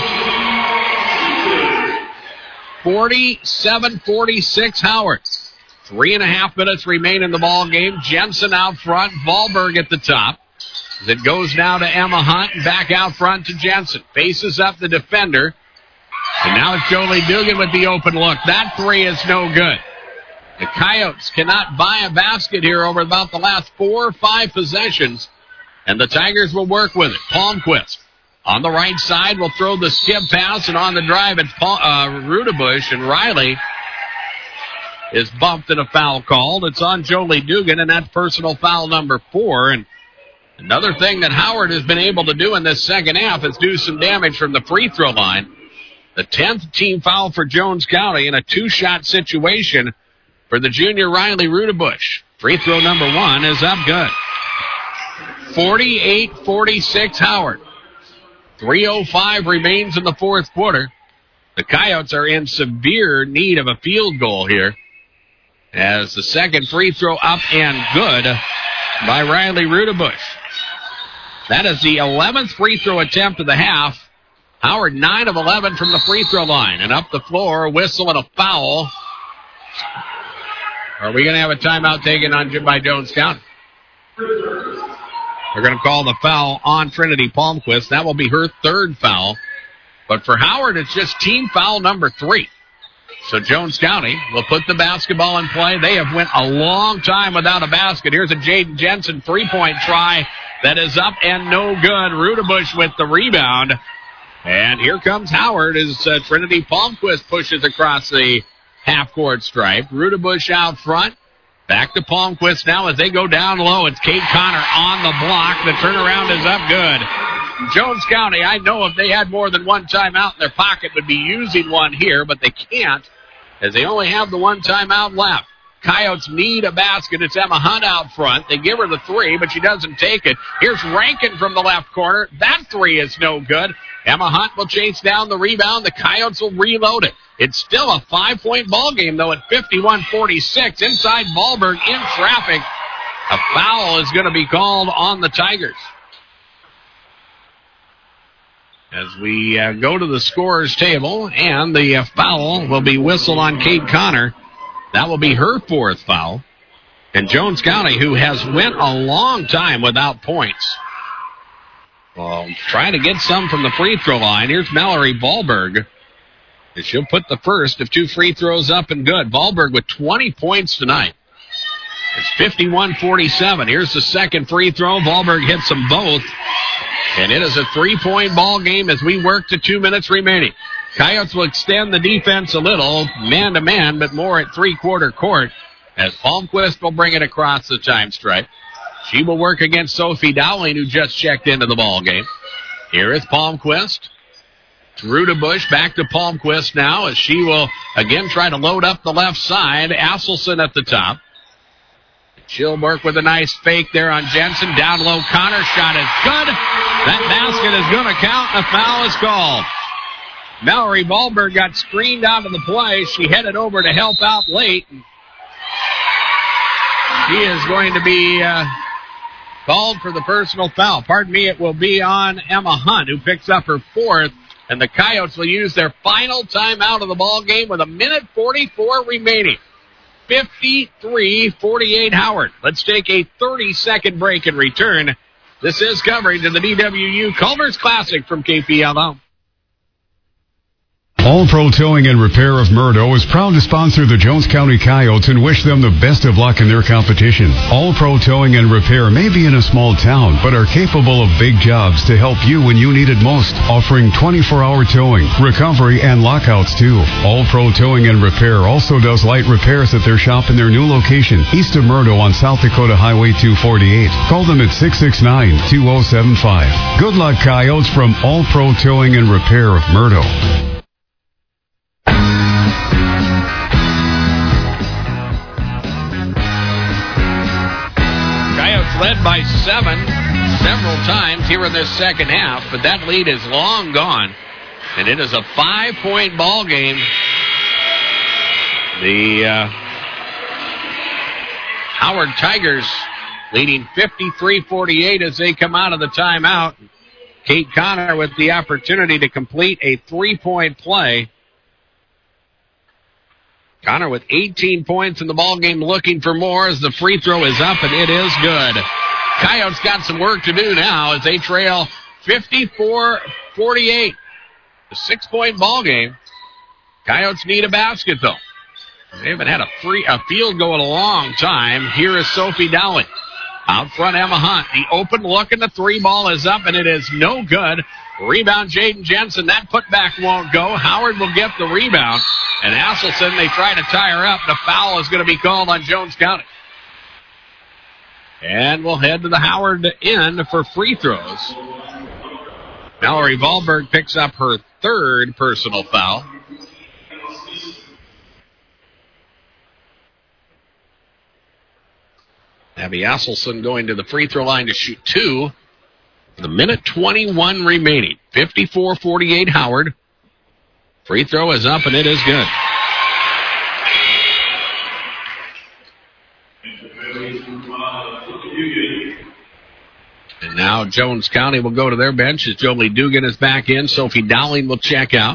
B: good. 47-46 Howard. 3.5 minutes remain in the ball game. Jensen out front, Ballberg at the top. As it goes now to Emma Hunt, and back out front to Jensen. Faces up the defender. And now it's Jolie Dugan with the open look. That 3 is no good. The Coyotes cannot buy a basket here over about the last 4 or 5 possessions. And the Tigers will work with it. Palmquist on the right side will throw the skip pass, and on the drive it's Rudebush, and Riley is bumped and a foul called. It's on Jolie Dugan, and that's personal foul number 4. And another thing that Howard has been able to do in this second half is do some damage from the free throw line. The 10th team foul for Jones County in a 2-shot situation for the junior Riley Rudebush. Free throw number 1 is up, good. 48-46 Howard. 3:05 remains in the fourth quarter. The Coyotes are in severe need of a field goal here, as the second free throw up and good by Riley Rudebush. That is the 11th free throw attempt of the half. Howard 9 of 11 from the free throw line. And up the floor, whistle and a foul. Are we going to have a timeout taken by Jones County? They're going to call the foul on Trinity Palmquist. That will be her third foul. But for Howard, it's just team foul number 3. So Jones County will put the basketball in play. They have went a long time without a basket. Here's a Jaden Jensen three-point try that is up and no good. Rudebush with the rebound. And here comes Howard as Trinity Palmquist pushes across the half-court stripe. Rudebush out front. Back to Palmquist now as they go down low. It's Kate Connor on the block. The turnaround is up good. Jones County, I know if they had more than one timeout in their pocket, would be using one here, but they can't, as they only have the one timeout left. Coyotes need a basket. It's Emma Hunt out front. They give her the three, but she doesn't take it. Here's Rankin from the left corner. That three is no good. Emma Hunt will chase down the rebound. The Coyotes will reload it. It's still a 5-point ball game, though, at 51-46. Inside Ballberg in traffic. A foul is going to be called on the Tigers. As we go to the scorer's table, and the foul will be whistled on Kate Connor. That will be her fourth foul. And Jones County, who has went a long time without points, well, trying to get some from the free throw line. Here's Mallory Ballberg. And she'll put the first of two free throws up and good. Ballberg with 20 points tonight. It's 51-47. Here's the second free throw. Ballberg hits them both. And it is a 3-point ball game as we work to 2 minutes remaining. Coyotes will extend the defense a little, man-to-man, but more at three-quarter court, as Palmquist will bring it across the time stripe. She will work against Sophie Dowling, who just checked into the ball game. Here is Palmquist. It's Rudebush back to Palmquist now, as she will again try to load up the left side. Asselson at the top. She'll work with a nice fake there on Jensen. Down low, Connor shot is good. That basket is going to count. A foul is called. Mallory Ballberg got screened out of the play. She headed over to help out late. She is going to be called for the personal foul. Pardon me, it will be on Emma Hunt, who picks up her fourth. And the Coyotes will use their final timeout of the ball game with 1:44 remaining. 53-48 Howard. Let's take a 30-second break and return. This is coverage of the DWU Culver's Classic from KPLO.
D: All Pro Towing and Repair of Murdo is proud to sponsor the Jones County Coyotes and wish them the best of luck in their competition. All Pro Towing and Repair may be in a small town, but are capable of big jobs to help you when you need it most, offering 24-hour towing, recovery, and lockouts too. All Pro Towing and Repair also does light repairs at their shop in their new location, east of Murdo on South Dakota Highway 248. Call them at 669-2075. Good luck, Coyotes, from All Pro Towing and Repair of Murdo.
B: Coyotes led by 7 several times here in this second half, but that lead is long gone, and it is a 5-point ball game. The Howard Tigers leading 53-48 as they come out of the timeout. Kate Connor with the opportunity to complete a 3-point play. Connor with 18 points in the ballgame, looking for more as the free throw is up, and it is good. Coyotes got some work to do now as they trail 54-48. A 6-point ballgame. Coyotes need a basket, though. They haven't had a field goal in a long time. Here is Sophie Dowling. Out front, Emma Hunt. The open look, and the 3 ball is up, and it is no good. Rebound, Jaden Jensen. That putback won't go. Howard will get the rebound. And Asselson, they try to tie her up. The foul is going to be called on Jones County. And we'll head to the Howard end for free throws. Mallory Ballberg picks up her third personal foul. Abby Asselson going to the free throw line to shoot 2. With 1:21 remaining. 54-48 Howard. Free throw is up, and it is good. And now Jones County will go to their bench as Jolie Dugan is back in. Sophie Dowling will check out.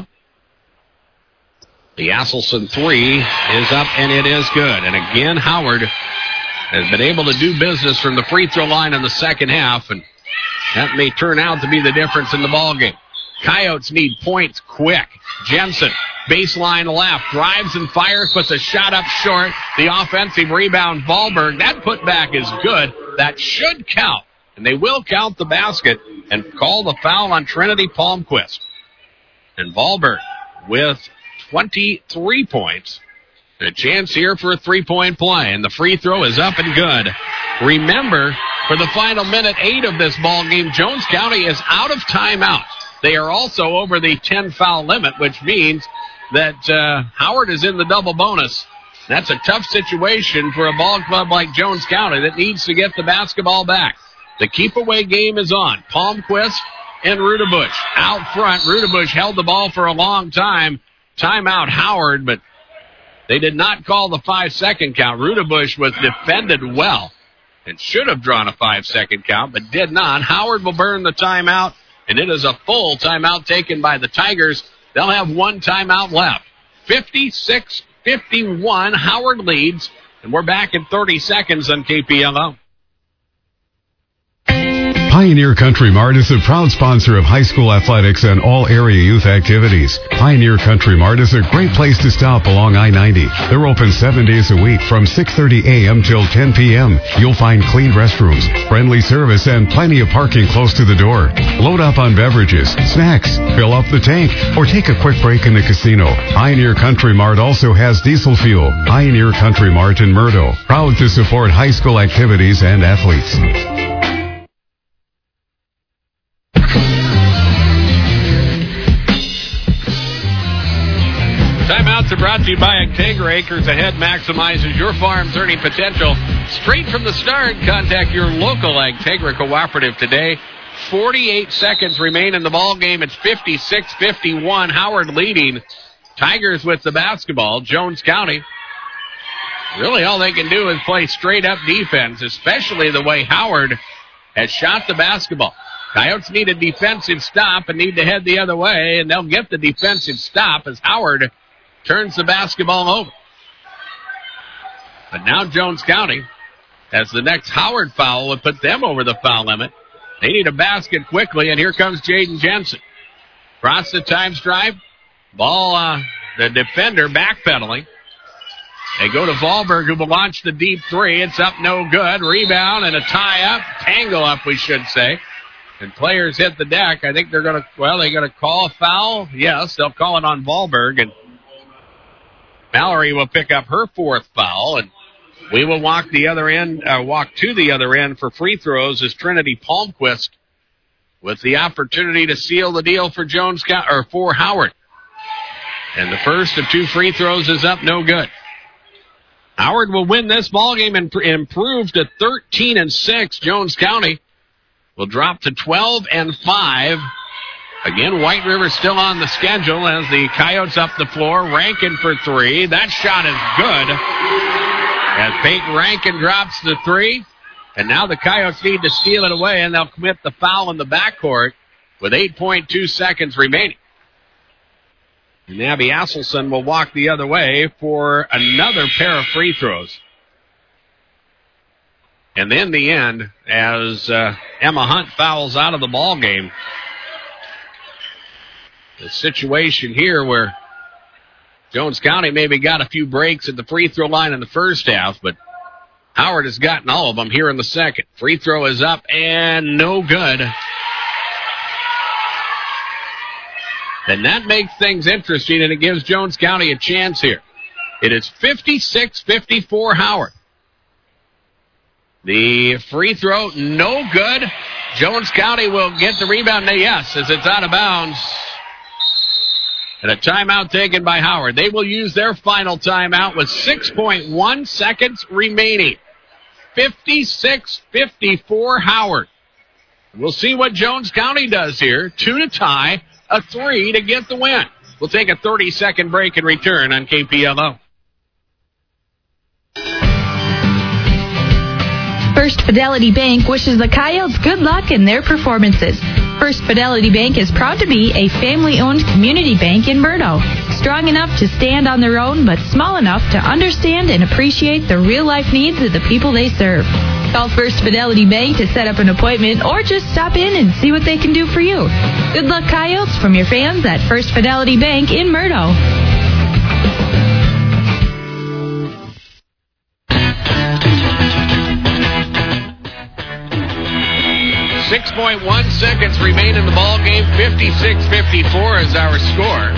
B: The Asselson three is up, and it is good. And again, Howard has been able to do business from the free throw line in the second half, and that may turn out to be the difference in the ballgame. Coyotes need points quick. Jensen, baseline left, drives and fires, puts a shot up short. The offensive rebound, Wahlberg. That putback is good. That should count. And they will count the basket and call the foul on Trinity Palmquist. And Wahlberg with 23 points. A chance here for a three-point play. And the free throw is up and good. Remember, for the final minute 8 of this ball game, Jones County is out of timeout. They are also over the 10-foul limit, which means that Howard is in the double bonus. That's a tough situation for a ball club like Jones County that needs to get the basketball back. The keep-away game is on. Palmquist and Rudebush out front. Rudebush held the ball for a long time. Timeout Howard, but they did not call the 5-second count. Rudebush was defended well and should have drawn a 5-second count, but did not. Howard will burn the timeout, and it is a full timeout taken by the Tigers. They'll have one timeout left. 56-51, Howard leads, and we're back in 30 seconds on KPLO.
D: Pioneer Country Mart is a proud sponsor of high school athletics and all area youth activities. Pioneer Country Mart is a great place to stop along I-90. They're open 7 days a week from 6:30 a.m. till 10 p.m. You'll find clean restrooms, friendly service, and plenty of parking close to the door. Load up on beverages, snacks, fill up the tank, or take a quick break in the casino. Pioneer Country Mart also has diesel fuel. Pioneer Country Mart in Murdo, proud to support high school activities and athletes.
B: Timeouts are brought to you by Integra. Acres Ahead maximizes your farm's earning potential. Straight from the start, contact your local Integra cooperative today. 48 seconds remain in the ball game. It's 56-51. Howard leading. Tigers with the basketball. Jones County. Really all they can do is play straight up defense, especially the way Howard has shot the basketball. Coyotes need a defensive stop and need to head the other way, and they'll get the defensive stop as Howard turns the basketball over. But now Jones County, as the next Howard foul would put them over the foul limit. They need a basket quickly, and here comes Jaden Jensen. Across the time stripe. Ball, the defender backpedaling. They go to Wahlberg, who will launch the deep three. It's up, no good. Rebound and a tie-up. Tangle up, we should say. And players hit the deck. I think they're going to call a foul. Yes, they'll call it on Wahlberg, and Mallory will pick up her fourth foul, and we will walk to the other end for free throws as Trinity Palmquist with the opportunity to seal the deal for Jones County, or for Howard. And the first of 2 free throws is up, no good. Howard will win this ballgame and improve to 13-6. Jones County will drop to 12-5. Again, White River still on the schedule as the Coyotes up the floor. Rankin for 3. That shot is good as Peyton Rankin drops the 3. And now the Coyotes need to steal it away, and they'll commit the foul in the backcourt with 8.2 seconds remaining. And Abby Asselson will walk the other way for another pair of free throws. And then the end, as Emma Hunt fouls out of the ball game. The situation here where Jones County maybe got a few breaks at the free throw line in the first half, but Howard has gotten all of them here in the second. Free throw is up and no good. And that makes things interesting, and it gives Jones County a chance here. It is 56-54 Howard. The free throw, no good. Jones County will get the rebound. Yes, as it's out of bounds. And a timeout taken by Howard. They will use their final timeout with 6.1 seconds remaining. 56-54 Howard. we'll see what Jones County does here. 2 to tie, a 3 to get the win. We'll take a 30-second break and return on KPLO.
F: First Fidelity Bank wishes the Coyotes good luck in their performances. First Fidelity Bank is proud to be a family-owned community bank in Murdo. Strong enough to stand on their own, but small enough to understand and appreciate the real-life needs of the people they serve. Call First Fidelity Bank to set up an appointment or just stop in and see what they can do for you. Good luck, Coyotes, from your fans at First Fidelity Bank in Murdo.
B: 6.1 seconds remain in the ball game. 56-54 is our score.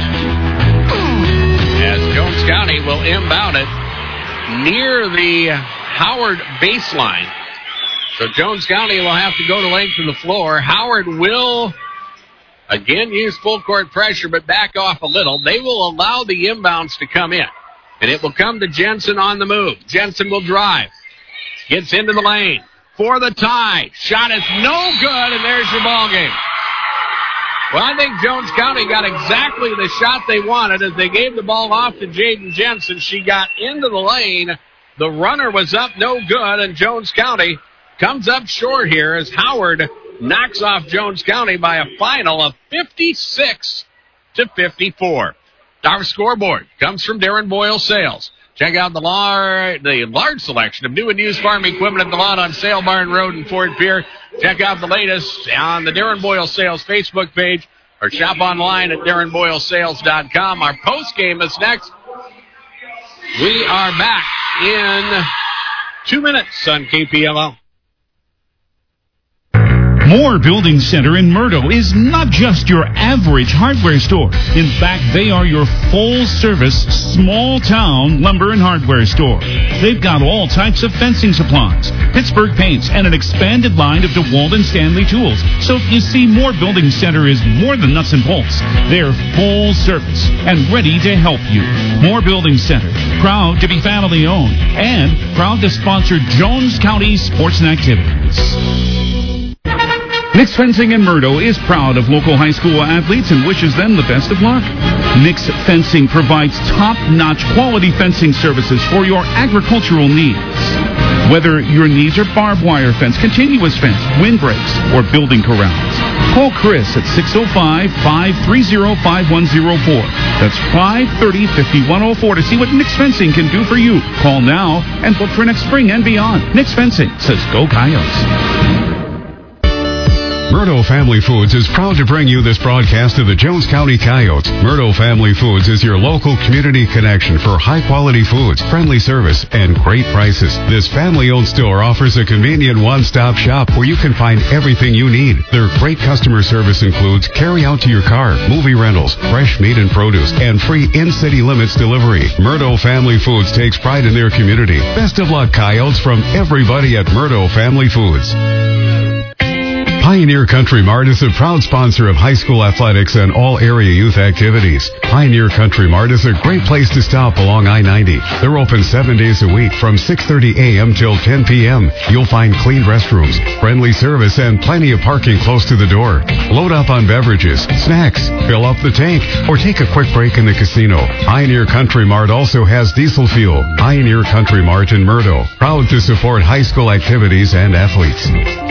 B: As Jones County will inbound it near the Howard baseline. So Jones County will have to go to length of the floor. Howard will again use full court pressure, but back off a little. They will allow the inbounds to come in, and it will come to Jensen on the move. Jensen will drive. Gets into the lane for the tie. Shot is no good, and there's your ball game. Well, I think Jones County got exactly the shot they wanted as they gave the ball off to Jaden Jensen. She got into the lane. The runner was up, no good, and Jones County comes up short here as Howard knocks off Jones County by a final of 56-54. Our scoreboard comes from Darren Boyle Sales. Check out the large selection of new and used farm equipment at the lot on Sale Barn Road in Fort Pierre. Check out the latest on the Darren Boyle Sales Facebook page or shop online at darrenboylesales.com. Our post game is next. We are back in 2 minutes on KPLO.
G: Moore Building Center in Murdo is not just your average hardware store. In fact, they are your full-service, small-town lumber and hardware store. They've got all types of fencing supplies, Pittsburgh paints, and an expanded line of DeWalt and Stanley tools. So you see, Moore Building Center is more than nuts and bolts. They're full-service and ready to help you. Moore Building Center, proud to be family-owned and proud to sponsor Jones County sports and activities. Nick's Fencing in Murdo is proud of local high school athletes and wishes them the best of luck. Nick's Fencing provides top-notch quality fencing services for your agricultural needs. Whether your needs are barbed wire fence, continuous fence, windbreaks, or building corrals, call Chris at 605-530-5104. That's 530-5104 to see what Nick's Fencing can do for you. Call now and book for next spring and beyond. Nick's Fencing says go Coyotes.
D: Murdo Family Foods is proud to bring you this broadcast of the Jones County Coyotes. Murdo Family Foods is your local community connection for high-quality foods, friendly service, and great prices. This family-owned store offers a convenient one-stop shop where you can find everything you need. Their great customer service includes carry out to your car, movie rentals, fresh meat and produce, and free in-city limits delivery. Murdo Family Foods takes pride in their community. Best of luck, Coyotes, from everybody at Murdo Family Foods. Pioneer Country Mart is a proud sponsor of high school athletics and all area youth activities. Pioneer Country Mart is a great place to stop along I-90. They're open 7 days a week from 6:30 a.m. till 10 p.m. You'll find clean restrooms, friendly service, and plenty of parking close to the door. Load up on beverages, snacks, fill up the tank, or take a quick break in the casino. Pioneer Country Mart also has diesel fuel. Pioneer Country Mart in Murdo, proud to support high school activities and athletes.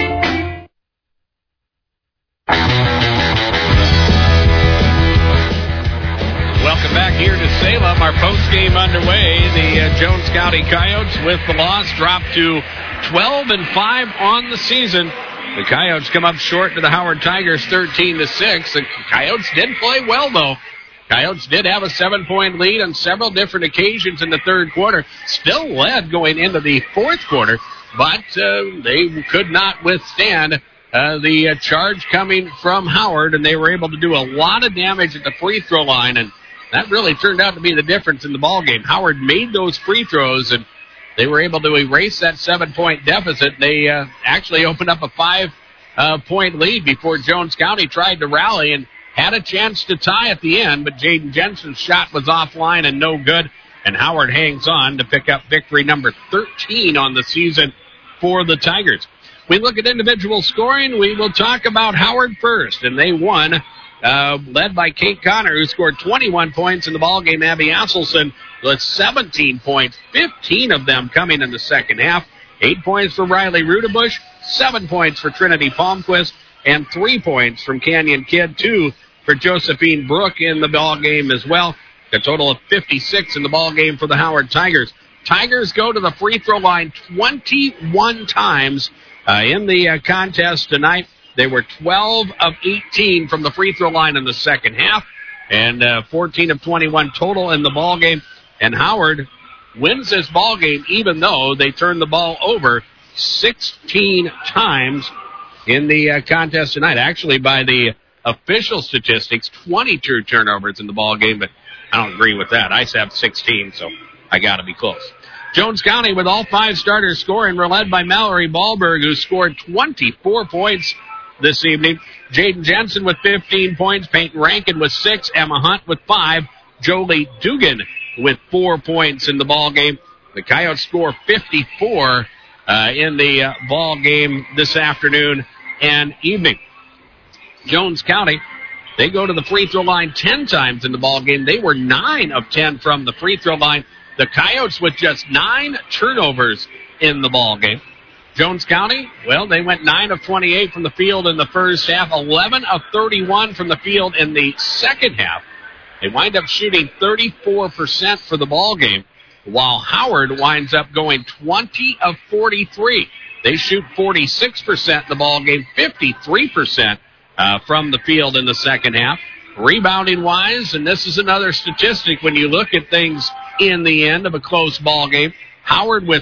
B: Welcome back here to Salem. Our post game underway. The Jones County Coyotes, with the loss, drop to 12-5 on the season. The Coyotes come up short to the Howard Tigers 13-6. The Coyotes did play well, though. Coyotes did have a 7-point lead on several different occasions in the third quarter. Still led going into the fourth quarter, but they could not withstand the charge coming from Howard, and they were able to do a lot of damage at the free throw line, and that really turned out to be the difference in the ball game. Howard made those free throws, and they were able to erase that 7-point deficit. They actually opened up a 5-point lead before Jones County tried to rally and had a chance to tie at the end, but Jaden Jensen's shot was offline and no good, and Howard hangs on to pick up victory number 13 on the season for the Tigers. we look at individual scoring, we will talk about Howard first, and they won, led by Kate Connor, who scored 21 points in the ballgame. Abby Asselson with 17 points, 15 of them coming in the second half. 8 points for Riley Rudebush, 7 points for Trinity Palmquist, and 3 points from Canyon Kidd, 2 for Josephine Brook in the ballgame as well. A total of 56 in the ballgame for the Howard Tigers. Tigers go to the free throw line 21 times in the contest tonight. They were 12 of 18 from the free throw line in the second half, and 14 of 21 total in the ballgame. And Howard wins this ballgame even though they turned the ball over 16 times in the contest tonight. Actually, by the official statistics, 22 turnovers in the ballgame, but I don't agree with that. I have 16, so I got to be close. Jones County, with all 5 starters scoring, were led by Mallory Ballberg, who scored 24 points this evening. Jaden Jensen with 15 points, Peyton Rankin with 6, Emma Hunt with 5, Jolie Dugan with 4 points in the ball game. The Coyotes score 54 in the ball game this afternoon and evening. Jones County, they go to the free throw line 10 times in the ball game. They were 9 of 10 from the free throw line. The Coyotes with just 9 turnovers in the ball game. Jones County, well, they went 9 of 28 from the field in the first half, 11 of 31 from the field in the second half. They wind up shooting 34% for the ball game, while Howard winds up going 20 of 43. They shoot 46% in the ball game, 53% from the field in the second half. Rebounding wise, and this is another statistic when you look at things in the end of a close ball game, Howard with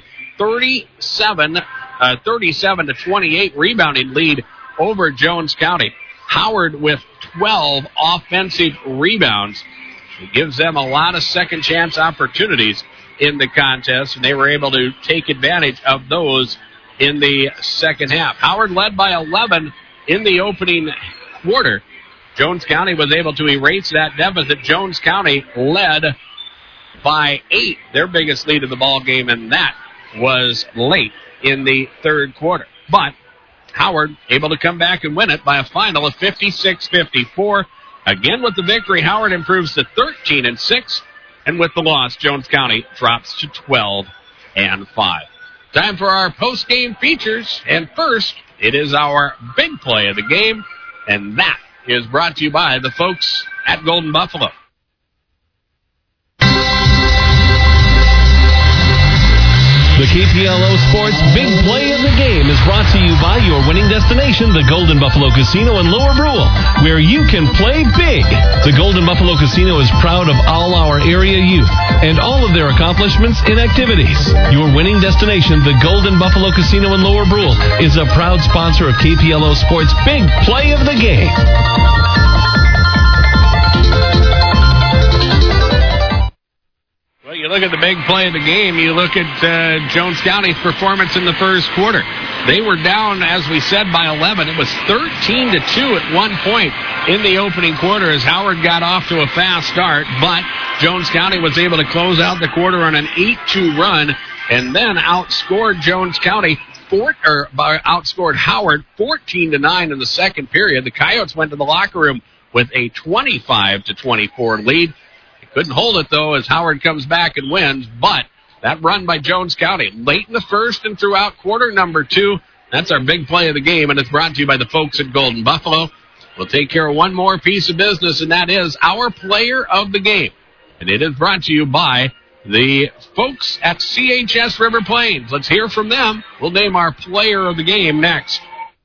B: 37 to 28 rebounding lead over Jones County. Howard with 12 offensive rebounds. It gives them a lot of second chance opportunities in the contest, and they were able to take advantage of those in the second half. Howard led by 11 in the opening quarter. Jones County was able to erase that deficit. Jones County led by 8, their biggest lead of the ball game, and that was late in the third quarter. But Howard able to come back and win it by a final of 56-54. Again, with the victory, Howard improves to 13-6, and with the loss, Jones County drops to 12-5. Time for our post-game features, and first, it is our big play of the game, and that is brought to you by the folks at Golden Buffalo.
A: The KPLO Sports Big Play of the Game is brought to you by your winning destination, the Golden Buffalo Casino in Lower Brule, where you can play big. The Golden Buffalo Casino is proud of all our area youth and all of their accomplishments and activities. Your winning destination, the Golden Buffalo Casino in Lower Brule, is a proud sponsor of KPLO Sports Big Play of the Game.
B: Well, you look at the big play of the game, you look at Jones County's performance in the first quarter. They were down, as we said, by 11. It was 13-2 at one point in the opening quarter as Howard got off to a fast start, but Jones County was able to close out the quarter on an 8-2 run and then outscored Jones County, outscored Howard 14-9 in the second period. The Coyotes went to the locker room with a 25-24 lead. Couldn't hold it, though, as Howard comes back and wins. But that run by Jones County late in the first and throughout quarter number 2, that's our big play of the game, and it's brought to you by the folks at Golden Buffalo. We'll take care of one more piece of business, and that is our player of the game. And it is brought to you by the folks at CHS River Plains. Let's hear from them. We'll name our player of the game next.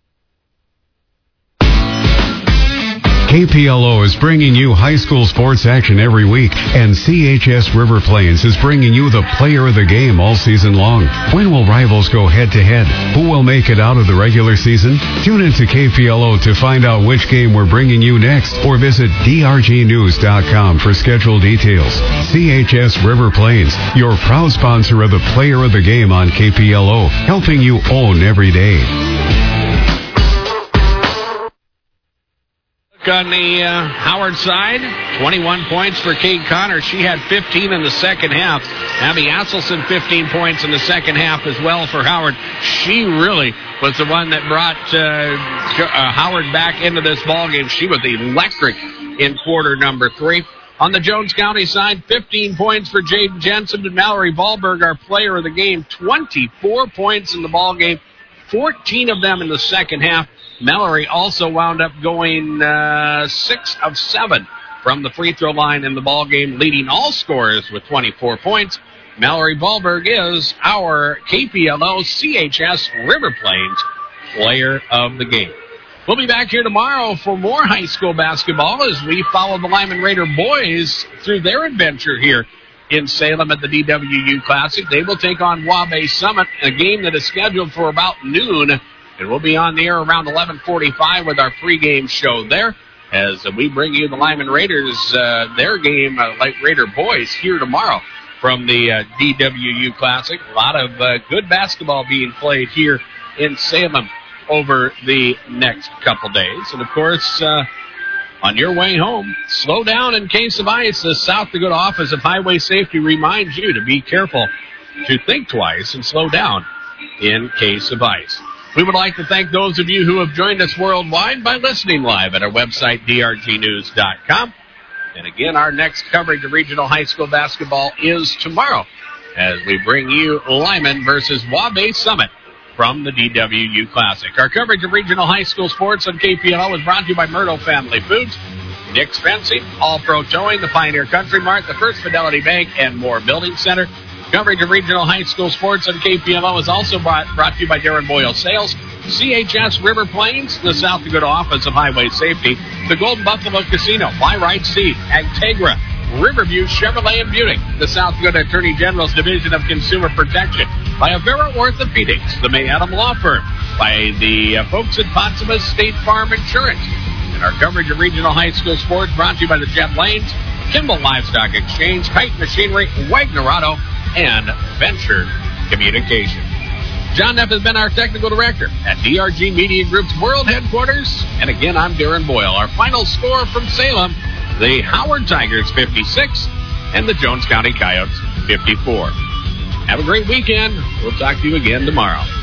D: KPLO is bringing you high school sports action every week, and CHS River Plains is bringing you the player of the game all season long. When will rivals go head-to-head? Who will make it out of the regular season? Tune into KPLO to find out which game we're bringing you next, or visit drgnews.com for schedule details. CHS River Plains, your proud sponsor of the player of the game on KPLO, helping you own every day.
B: on the Howard side. 21 points for Kate Connor. She had 15 in the second half. Abby Asselson, 15 points in the second half as well for Howard. She really was the one that brought Howard back into this ballgame. She was electric in quarter number 3. On the Jones County side, 15 points for Jaden Jensen and Mallory Ballberg, our player of the game. 24 points in the ballgame, 14 of them in the second half. Mallory also wound up going 6 of 7 from the free throw line in the ballgame, leading all scorers with 24 points. Mallory Ballberg is our KPLO CHS River Plains player of the game. We'll be back here tomorrow for more high school basketball as we follow the Lyman Raider boys through their adventure here in Salem at the DWU Classic. They will take on Wabash Summit, a game that is scheduled for about noon. And we'll be on the air around 11:45 with our pregame show there as we bring you the Lyman Raiders, their game, like Raider boys, here tomorrow from the DWU Classic. A lot of good basketball being played here in Salem over the next couple days. And, of course, on your way home, slow down in case of ice. The South Dakota Office of Highway Safety reminds you to be careful, to think twice, and slow down in case of ice. We would like to thank those of you who have joined us worldwide by listening live at our website, drgnews.com. And again, our next coverage of regional high school basketball is tomorrow as we bring you Lyman versus Wabash Summit from the DWU Classic. Our coverage of regional high school sports on KPLO is brought to you by Myrtle Family Foods, Nick's Fencing, All Pro Towing, the Pioneer Country Mart, the First Fidelity Bank, and Moore Building Center. Coverage of regional high school sports on KPLO is also brought to you by Darren Boyle Sales, CHS River Plains, the South Dakota Office of Highway Safety, the Golden Buffalo Casino, Fly Right Seed, Agtegra, Riverview Chevrolet and Buick, the South Dakota Attorney General's Division of Consumer Protection, by Avera Orthopedics, the May Adam Law Firm, by the folks at Potsdam State Farm Insurance, and our coverage of regional high school sports brought to you by the Jet Lanes, Kimball Livestock Exchange, Kite Machinery, Wagner Auto, and Venture Communication. John Neff has been our technical director at DRG Media Group's world headquarters. And again, I'm Darren Boyle. Our final score from Salem, the Howard Tigers 56 and the Jones County Coyotes 54. Have a great weekend. We'll talk to you again tomorrow.